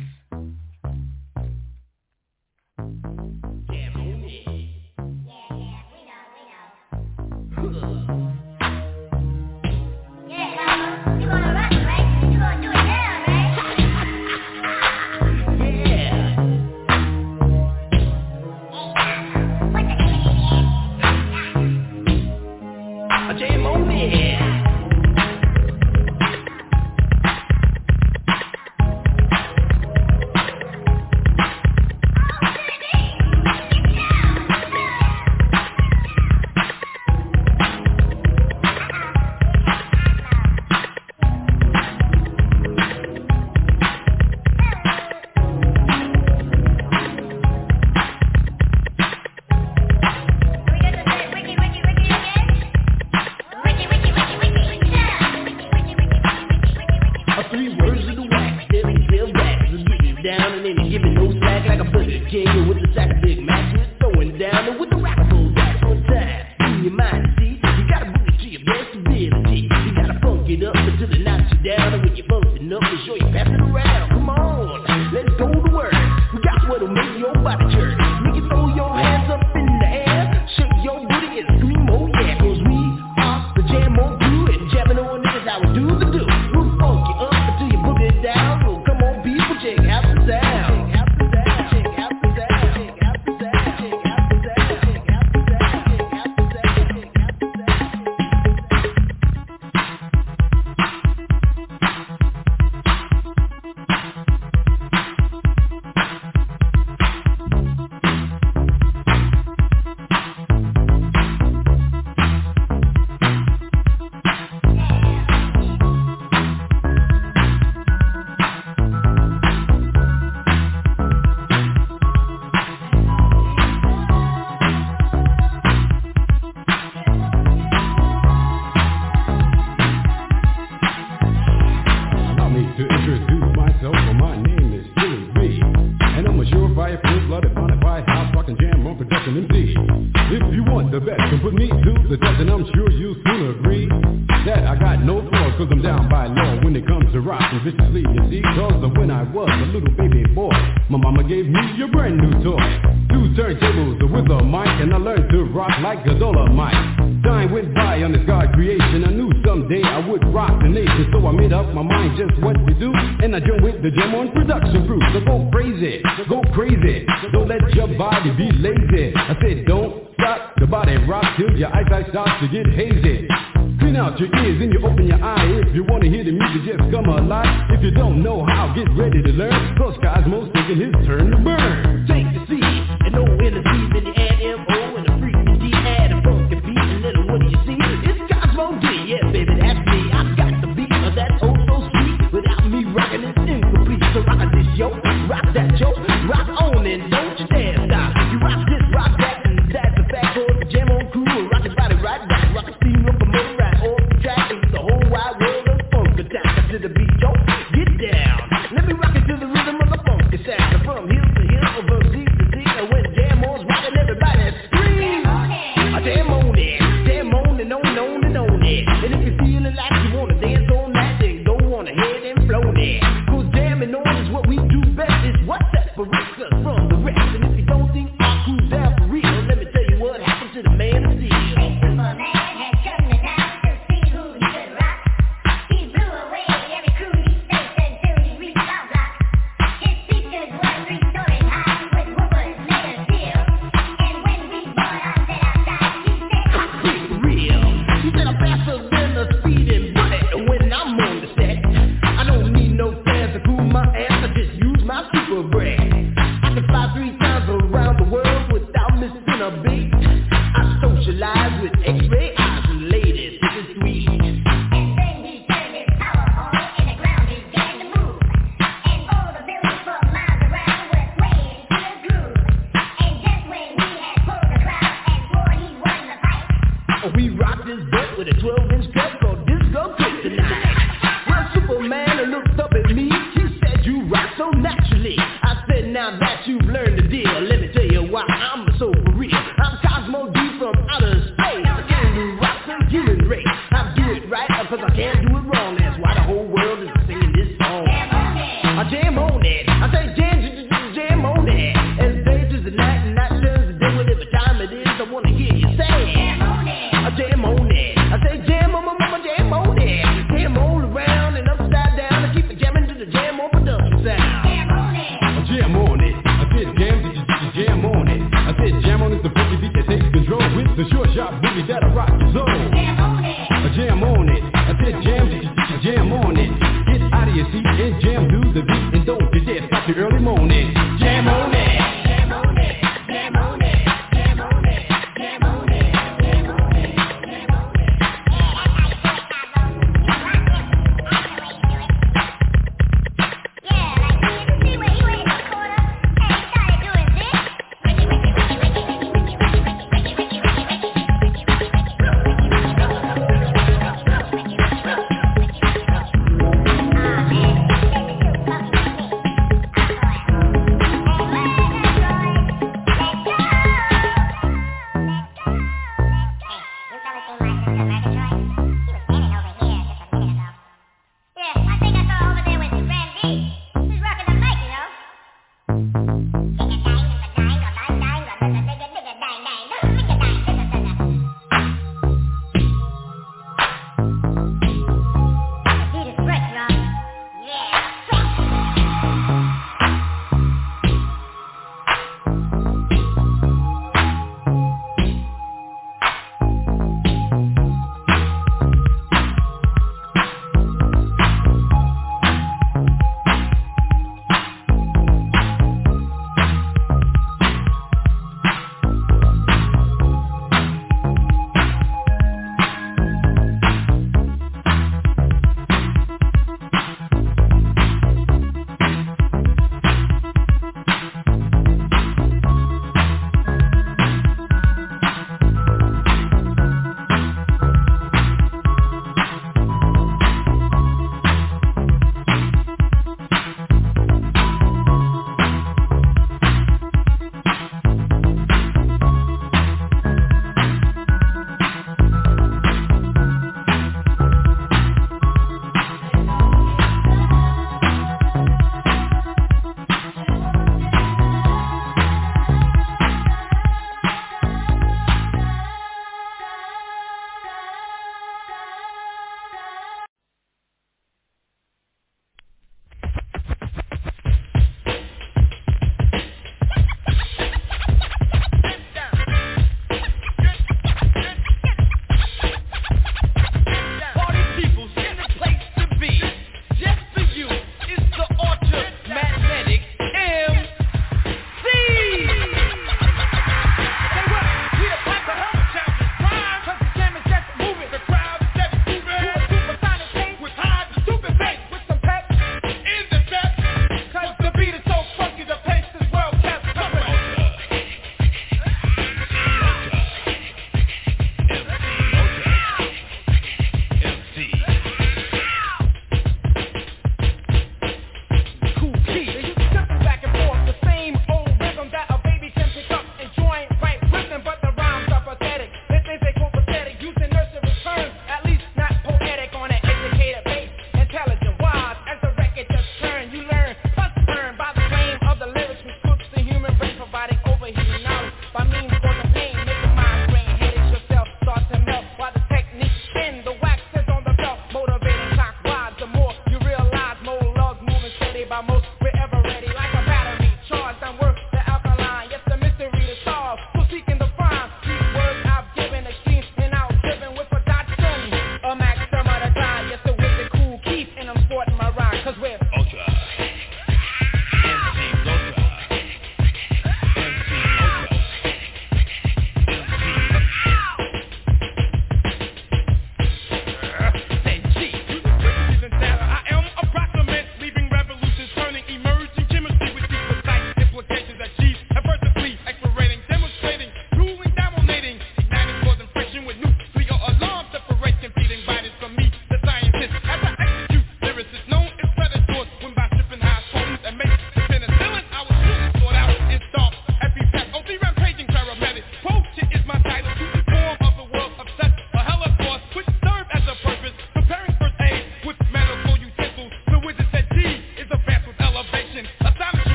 best to put me to the test, and I'm sure you'll soon agree that I got no flaws, cause I'm down by law when it comes to rocking viciously, you see. Cause when I was a little baby boy, my mama gave me a brand new toy, 2 turntables with a mic, and I learned to rock like a Dolomite. Time went by on this God creation, I knew someday I would rock the nation, so I made up my mind just what to do, and I joined with the Jam On production crew. So go crazy, don't let your body be lazy. I said don't stop, the body rock till your eyesight starts to get hazy. Clean out your ears and you open your eyes. If you want to hear the music, just come alive. If you don't know how, get ready to learn, cause Cosmo's taking his turn to burn. Take the C and O in the C, then you add M-O and the freaking D, add a funky beat, and little what do you see? It's Cosmo D, yeah baby, that's me. I've got the beat, that's oh so sweet. Without me rocking it's incomplete. So rock this yo, rock that yo, rock on and don't you dare stop. You rock this, rock that, and that's a fact. For the Jam On crew, rock your body right back, rock a steam up a motor right off the track, and the whole wide world of funk attack. To the beat, yo, get down. Let me rock it to the rhythm of the funky sound. From hill to hill, from sea to sea, and when Jam On's rocking, everybody scream. Jam on it, jam on and on and on it. And if you're feeling like you wanna dance on that, then go on ahead and flow it. Cause jamming on is what we do best. It's what separates us from the rest. And if you don't think our crew's down for real, let me tell you what happened to the man of steel.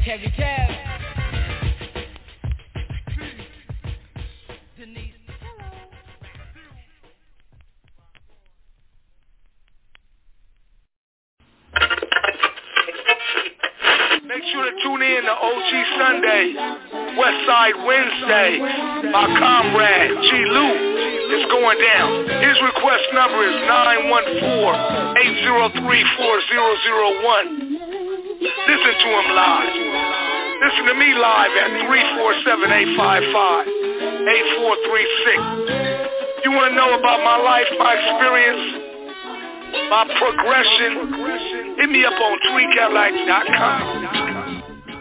Heavy Cab. Denise. Make sure to tune in to OG Sunday, Westside Wednesday. My comrade, G. Lou, is going down. His request number is 914-803-4001. Listen to him live. Listen to me live at 347-855-8436. You want to know about my life, my experience, my progression? Hit me up on tweetcadillac.com.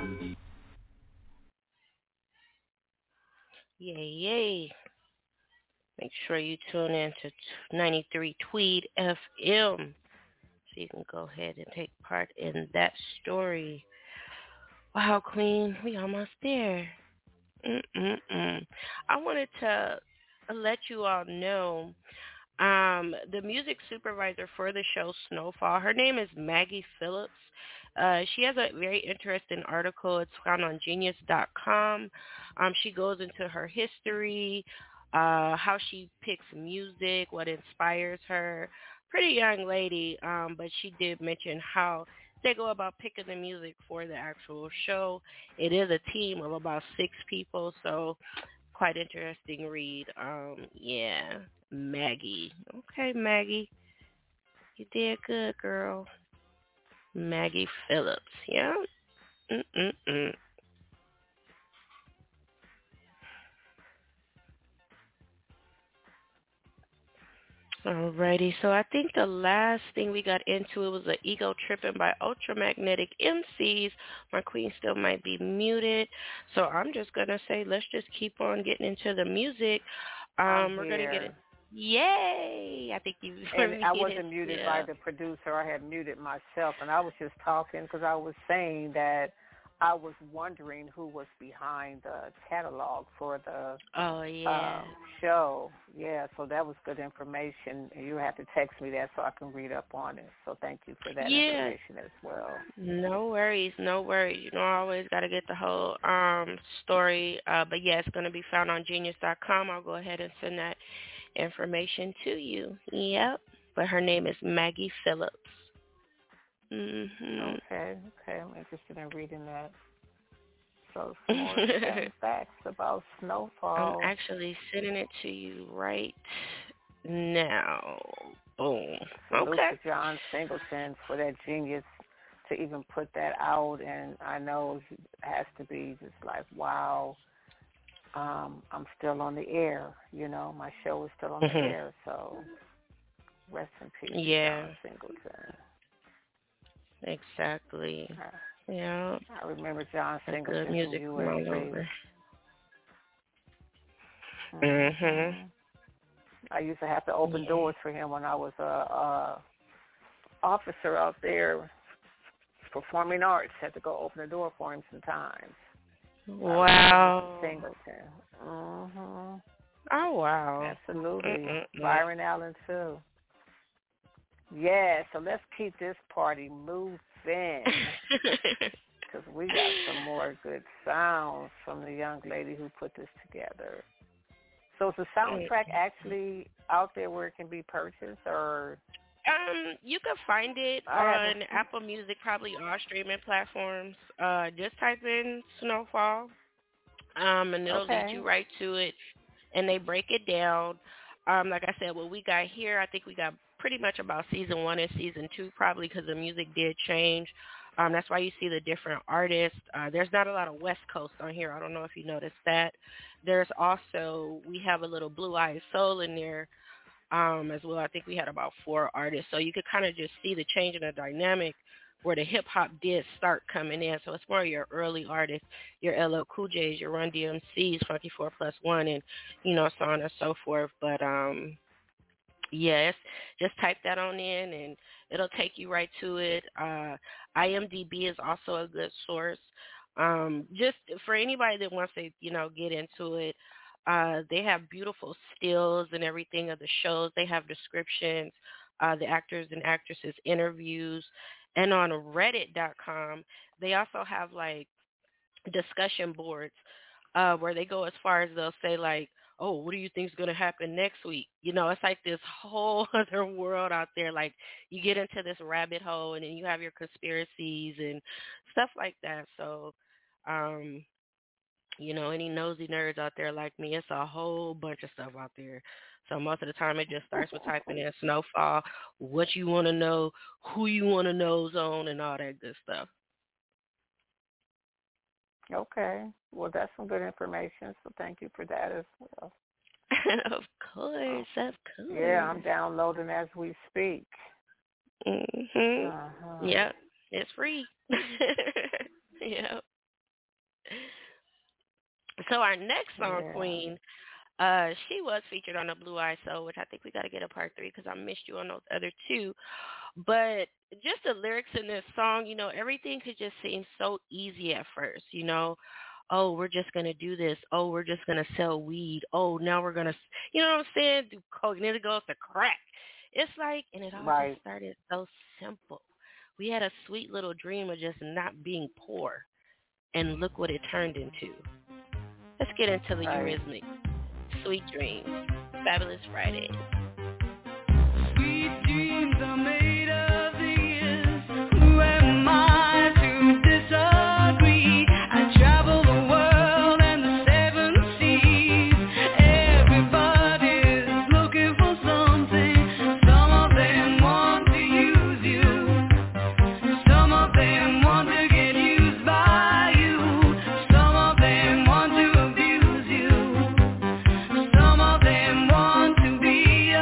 Yay. Make sure you tune in to 93 Tweed FM so you can go ahead and take part in that story. Wow, Queen, we almost there. I wanted to let you all know the music supervisor for the show Snowfall, her name is Maggie Phillips. She has a very interesting article. It's found on genius.com. She goes into her history, how she picks music, what inspires her. Pretty young lady, but she did mention how they go about picking the music for the actual show. It is a team of about 6 people, so quite interesting read. Yeah, Maggie. Okay, Maggie. You did good, girl. Maggie Phillips, yeah? Alrighty, so I think the last thing we got into it was the Ego Tripping by Ultramagnetic MCs. My queen still might be muted, so I'm just going to say let's just keep on getting into the music. We're going to get it. Yay! I think you. And I wasn't muted by the producer. I had muted myself, and I was just talking because I was saying that I was wondering who was behind the catalog for the show. Yeah, so that was good information. You have to text me that so I can read up on it. So thank you for that information as well. No worries, no worries. You know, I always got to get the whole story. But yeah, it's going to be found on genius.com. I'll go ahead and send that information to you. Yep. But her name is Maggie Phillips. Okay. I'm interested in reading that. So some more facts about Snowfall. I'm actually sending it to you right now. Boom. Salute to John Singleton for that genius to even put that out, and I know he has to be just like, wow, I'm still on the air. You know, my show is still on the air, so rest in peace, John Singleton. Exactly. Yeah. I remember John Singleton good music from all over. I used to have to open doors for him when I was a officer out there performing arts. Had to go open the door for him sometimes. Wow. Singleton. Oh, wow. Absolutely. Byron Allen, too. Yeah, so let's keep this party moving because we got some more good sounds from the young lady who put this together. So is the soundtrack actually out there where it can be purchased, or? You can find it on Apple Music, probably all streaming platforms. Just type in Snowfall, and it'll lead you right to it, and they break it down. Like I said, what we got here, I think we got pretty much about season 1 and season 2, probably because the music did change. That's why you see the different artists. There's not a lot of West Coast on here. I don't know if you noticed that. There's also, we have a little Blue Eyed Soul in there as well. I think we had about 4 artists. So you could kind of just see the change in the dynamic where the hip-hop did start coming in. So it's more your early artists, your LL Cool J's, your Run DMC's, Funky 4+1, and, you know, so on and so forth. But, yes, just type that on in, and it'll take you right to it. IMDb is also a good source. Just for anybody that wants to, you know, get into it, they have beautiful stills and everything of the shows. They have descriptions, the actors and actresses' interviews. And on Reddit.com, they also have, like, discussion boards where they go as far as they'll say like, oh, what do you think is going to happen next week? You know, it's like this whole other world out there. Like you get into this rabbit hole and then you have your conspiracies and stuff like that. So, you know, any nosy nerds out there like me, it's a whole bunch of stuff out there. So most of the time it just starts with typing in Snowfall, what you want to know, who you want to know zone, and all that good stuff. Okay. Well, that's some good information, so thank you for that as well. Of course. Yeah, I'm downloading as we speak. Mm-hmm. Yep, it's free. Yep. So our next song, Queen, she was featured on the Blue Eye Soul, which I think we got to get a part 3 because I missed you on those other 2. But just the lyrics in this song, you know, everything could just seem so easy at first, you know. Oh, we're just going to do this. Oh, we're just going to sell weed. Oh, now we're going to, you know what I'm saying, do coke, and then it goes to crack. It's like, and it all just started so simple. We had a sweet little dream of just not being poor, and look what it turned into. Let's get into the Eurythmics. Sweet Dreams. Fabulous Friday. Sweet dreams are made of this. Who am I to disagree? I travel the world and the 7 seas. Everybody's looking for something. Some of them want to use you. Some of them want to get used by you. Some of them want to abuse you. Some of them want to be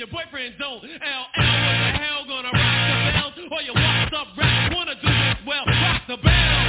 your boyfriend don't. LL, what the hell, gonna rock the bells? Or you walked up rappers wanna do this well, rock the bells.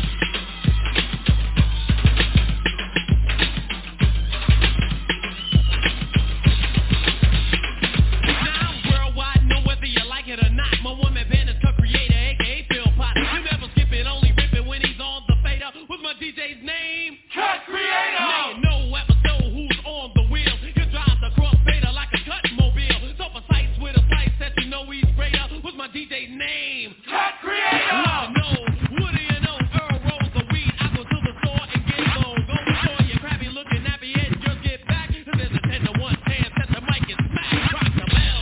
My woman band is co-creator, aka Phil Potter. You never skip it, only rip it when he's on the fader. What's my DJ's name? Cut Creator! Now you know episode who's on the wheel. You drive the crossfader like a cut mobile. So precise with a slice that you know he's sprayer. What's my DJ's name? Cut Creator! Now no, what do you know? Earl rolls the weed. I go to the store and get low. Go to the store, you're crabby looking nappy and just get back. Cause there's a 10 to 1 chance that the mic is smacked. Rock the bell.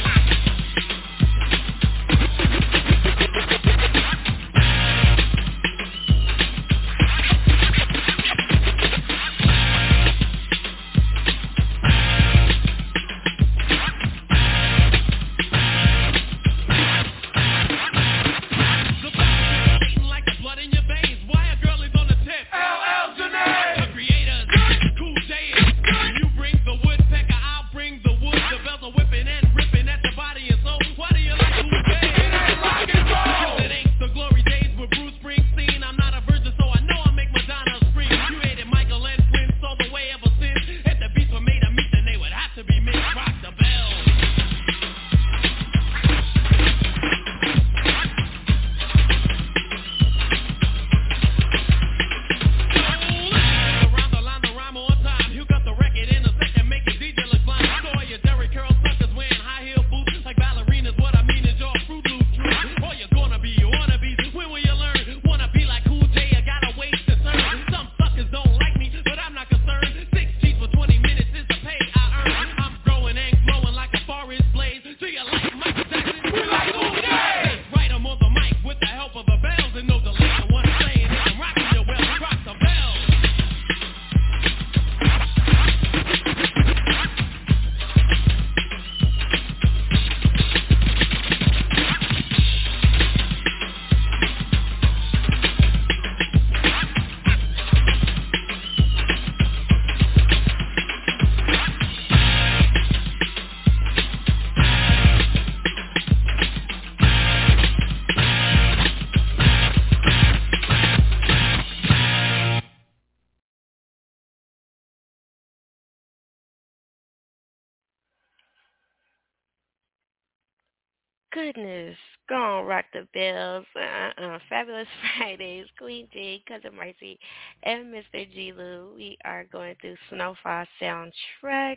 Goodness, go on, rock the bells. Fabulous Fridays, Queen G, Cousin Mercy, and Mr. G. Lou. We are going through Snowfall soundtrack.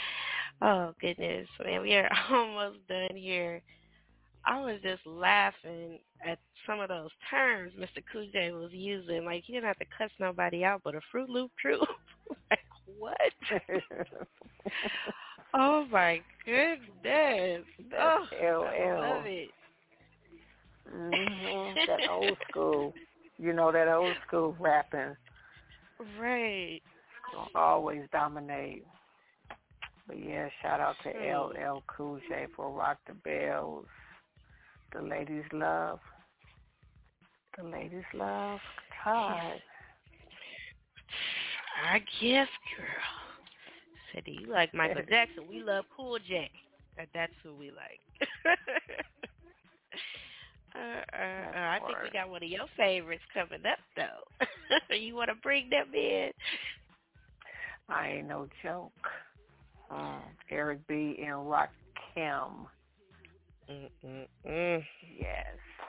Oh, goodness, man, we are almost done here. I was just laughing at some of those terms Mr. Cool-J was using. Like, he didn't have to cuss nobody out but a Fruit Loop Troop. Like, what? Oh, my goodness. That's LL. I love it. Mm-hmm. That old school. You know, that old school rapping. Right. Always dominate. But, yeah, shout out to LL Cool J for Rock the Bells. The ladies love. The ladies love Todd. I guess, girl. Said, do you like Michael Jackson? We love Cool J. That's who we like. I think we got one of your favorites coming up, though. You want to bring them in? I ain't no joke. Eric B. and Rakim. Yes.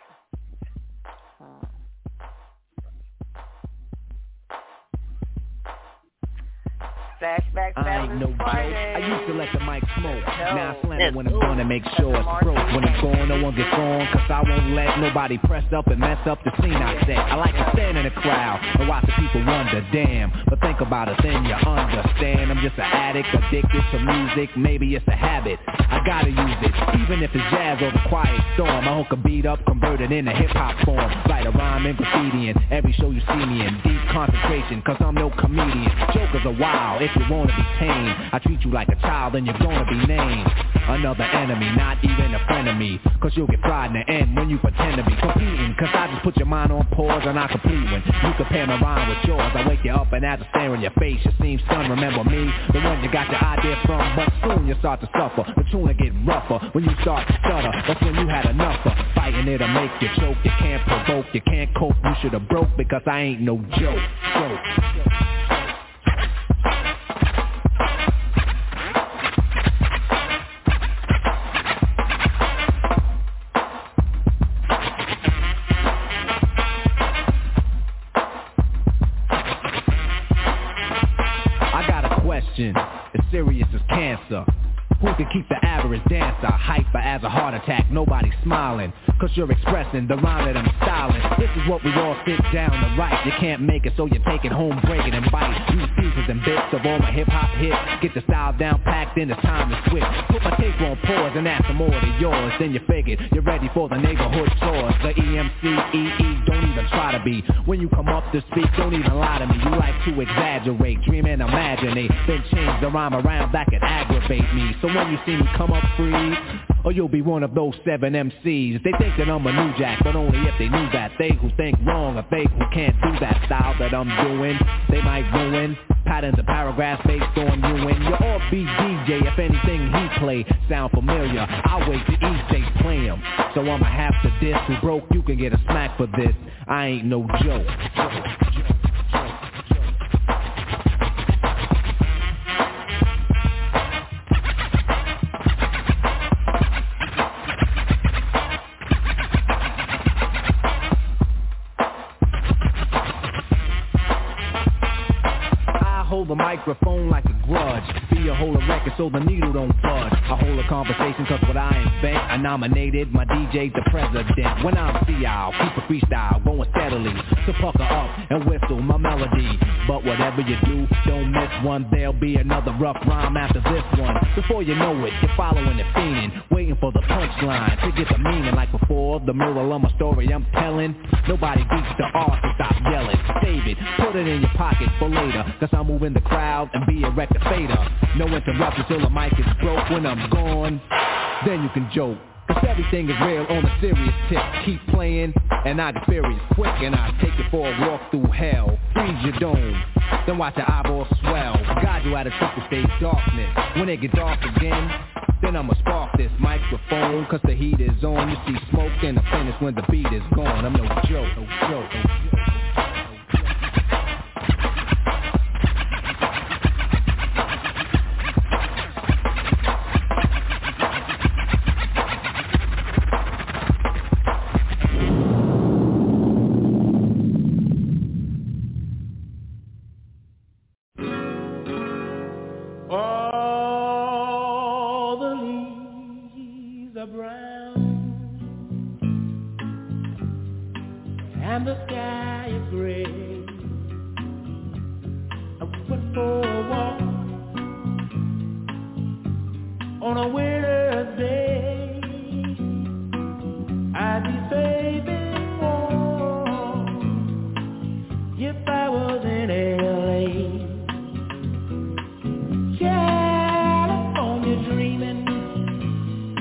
Flashback I ain't no joke. Friday. I used to let the mic smoke. Now I slam it when I'm gonna make sure it's broke. When it's gone, no one gets on, cause I won't let nobody press up and mess up the scene I set. I like to stand in the crowd and watch the people wonder, damn. But think about it, then you understand. I'm just an addict, addicted to music. Maybe it's a habit, I gotta use it. Even if it's jazz or the quiet storm, I hook a beat up, convert it into hip-hop form. Write a rhyme in graffiti in every show you see me in. Deep concentration, cause I'm no comedian. Jokers are wild, if you wanna be tame. I treat you like a child and you're gonna be named another enemy, not even a friend of me. Cause you'll get fried in the end when you pretend to be competing. Cause I just put your mind on pause and I complete when you compare my rhyme with yours. I wake you up and as I stare in your face, you seem stunned. Remember me, the one you got your idea from, but soon you start to suffer. The tune will get rougher when you start to stutter. That's when you had enough of fighting it'll make you choke. You can't provoke, you can't cope. You should have broke because I ain't no joke. As serious as cancer. Who can keep the average dancer hyper as a heart attack? Nobody's smiling, cause you're expressing the rhyme that I'm styling. This is what we all sit down to write. You can't make it, so you take it home, break it and bite. Use pieces and bits of all my hip-hop hits. Get the style down packed, then it's time to switch. Put my tape on pause and add some more to yours. Then you figured you're ready for the neighborhood chores. The EMC, don't even try to be. When you come up to speak, don't even lie to me. You like to exaggerate, dream and imaginate. Then change the rhyme around, that could aggravate me. So when you see me come up free, or you'll be one of those 7 MCs. They think that I'm a new jack, but only if they knew that. They who think wrong, or they who can't do that style that I'm doing, they might ruin patterns and paragraphs based on you and your offbeat DJ. If anything he play sound familiar, I'll wait till EJ play him. So I'ma have to diss. Who broke, you can get a smack for this. I ain't no joke. The microphone like a grudge. Be a whole of record so the needle don't budge. I hold a conversation cause what I invent, I nominated my DJ the president. When I'm CL, keep a freestyle going steadily. So pucker up and whistle my melody. But whatever you do, don't miss one. There'll be another rough rhyme after this one. Before you know it, you're following the fiending, waiting for the punchline to get the meaning. Like before, the moral of my story I'm telling. Nobody beats the art, so stop yelling. Save it, put it in your pocket for later, cause I'm moving the crowd and be a rectificator. No interruption till the mic is broke. When I'm gone, then you can joke. Cause everything is real on a serious tip. Keep playing and I get furious quick, and I take you for a walk through hell. Freeze your dome, then watch your eyeballs swell. Guide you out of triple stage darkness. When it get dark again, then I'ma spark this microphone, cause the heat is on. You see smoke in the finish when the beat is gone. I'm no joke, no joke, no joke.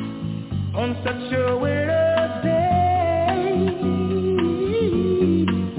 Such a winter's day,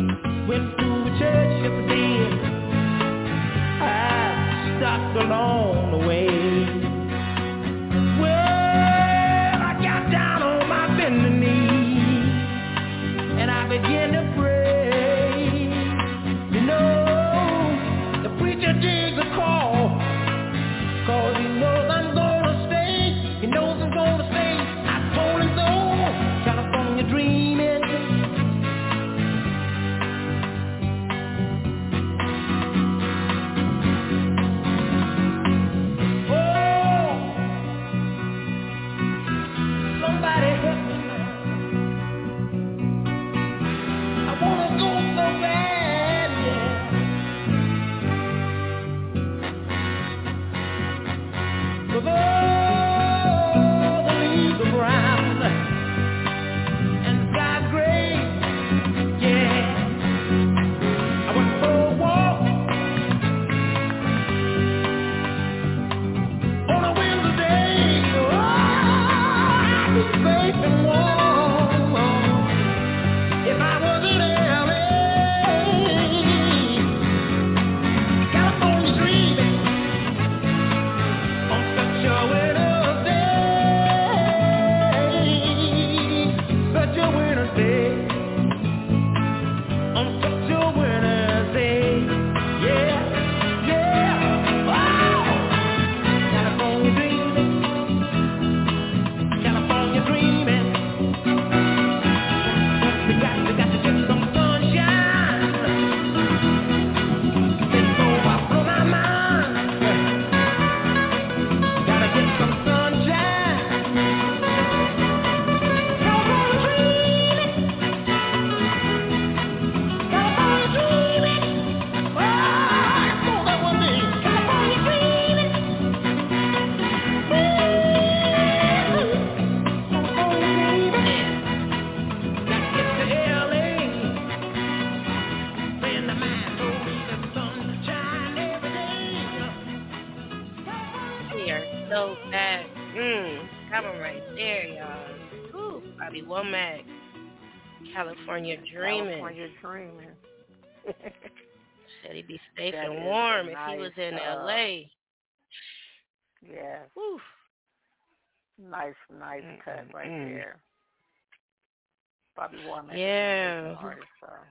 so bad. That one right there, y'all. Ooh, Bobby Womack. California Dreaming. California Dreaming. Said he'd be safe and warm if he was in L.A. Yeah. Woo. Nice cut right there. Bobby Womack. Yeah. Artist,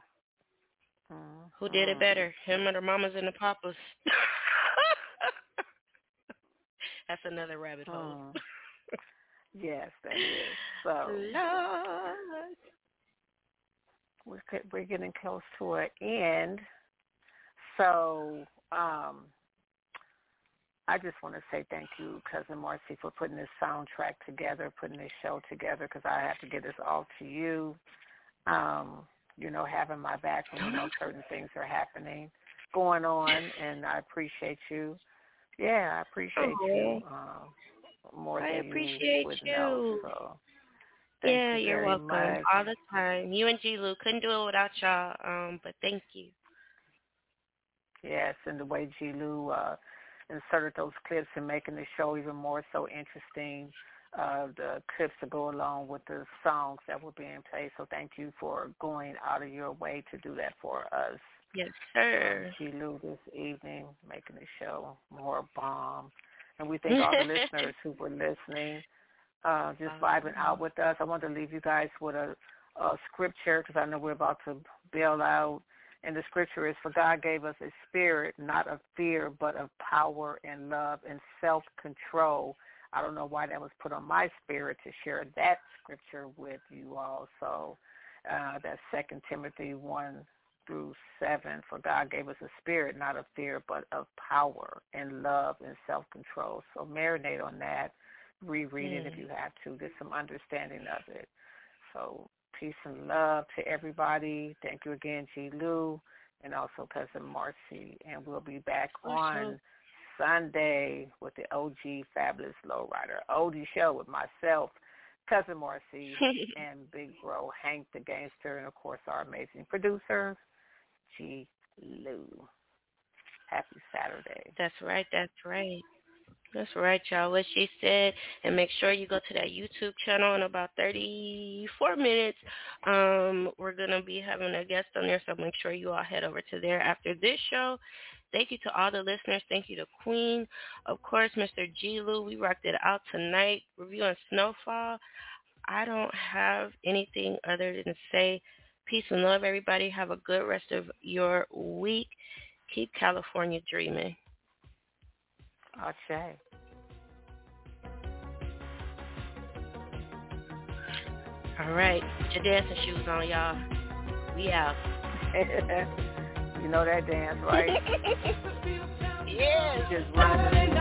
Who did it better, him or the Mamas and the Papas? That's another rabbit hole. Yes, that is. So we're getting close to an end. So I just want to say thank you, Cousin Marcy, for putting this soundtrack together, putting this show together, because I have to get this all to you. Having my back when certain things are happening, going on, and I appreciate you. Yeah, I appreciate you more than you would know. So yeah, you're welcome much. All the time. You and G. Lou couldn't do it without y'all, but thank you. Yes, and the way G. Lou inserted those clips and making the show even more so interesting. The clips to go along with the songs that were being played. So thank you for going out of your way to do that for us. Yes, sir. G. Lou this evening, making the show more bomb. And we thank all the listeners who were listening, just vibing out with us. I want to leave you guys with a scripture, because I know we're about to bail out. And the scripture is, for God gave us a spirit, not of fear, but of power and love and self-control. I don't know why that was put on my spirit to share that scripture with you all. So that's 2 Timothy 1-7. For God gave us a spirit, not of fear, but of power and love and self-control. So marinate on that. Reread it if you have to. Get some understanding of it. So peace and love to everybody. Thank you again, G. Lou, and also Cousin Marcy. And we'll be back on Sunday with the OG Fabulous Lowrider Oldie Show with myself, Cousin Marcy, and Big Bro Hank the Gangster, and of course our amazing producers, G. Lou. Happy Saturday. That's right. That's right, y'all. What she said. And make sure you go to that YouTube channel in about 34 minutes. We're going to be having a guest on there, so make sure you all head over to there after this show. Thank you to all the listeners. Thank you to Queen. Of course, Mr. G. Lou, we rocked it out tonight reviewing Snowfall. I don't have anything other than to say peace and love, everybody. Have a good rest of your week. Keep California dreaming. Ashe. All right. Put your dancing shoes on, y'all. We out. You know that dance, right? Yeah. Just running.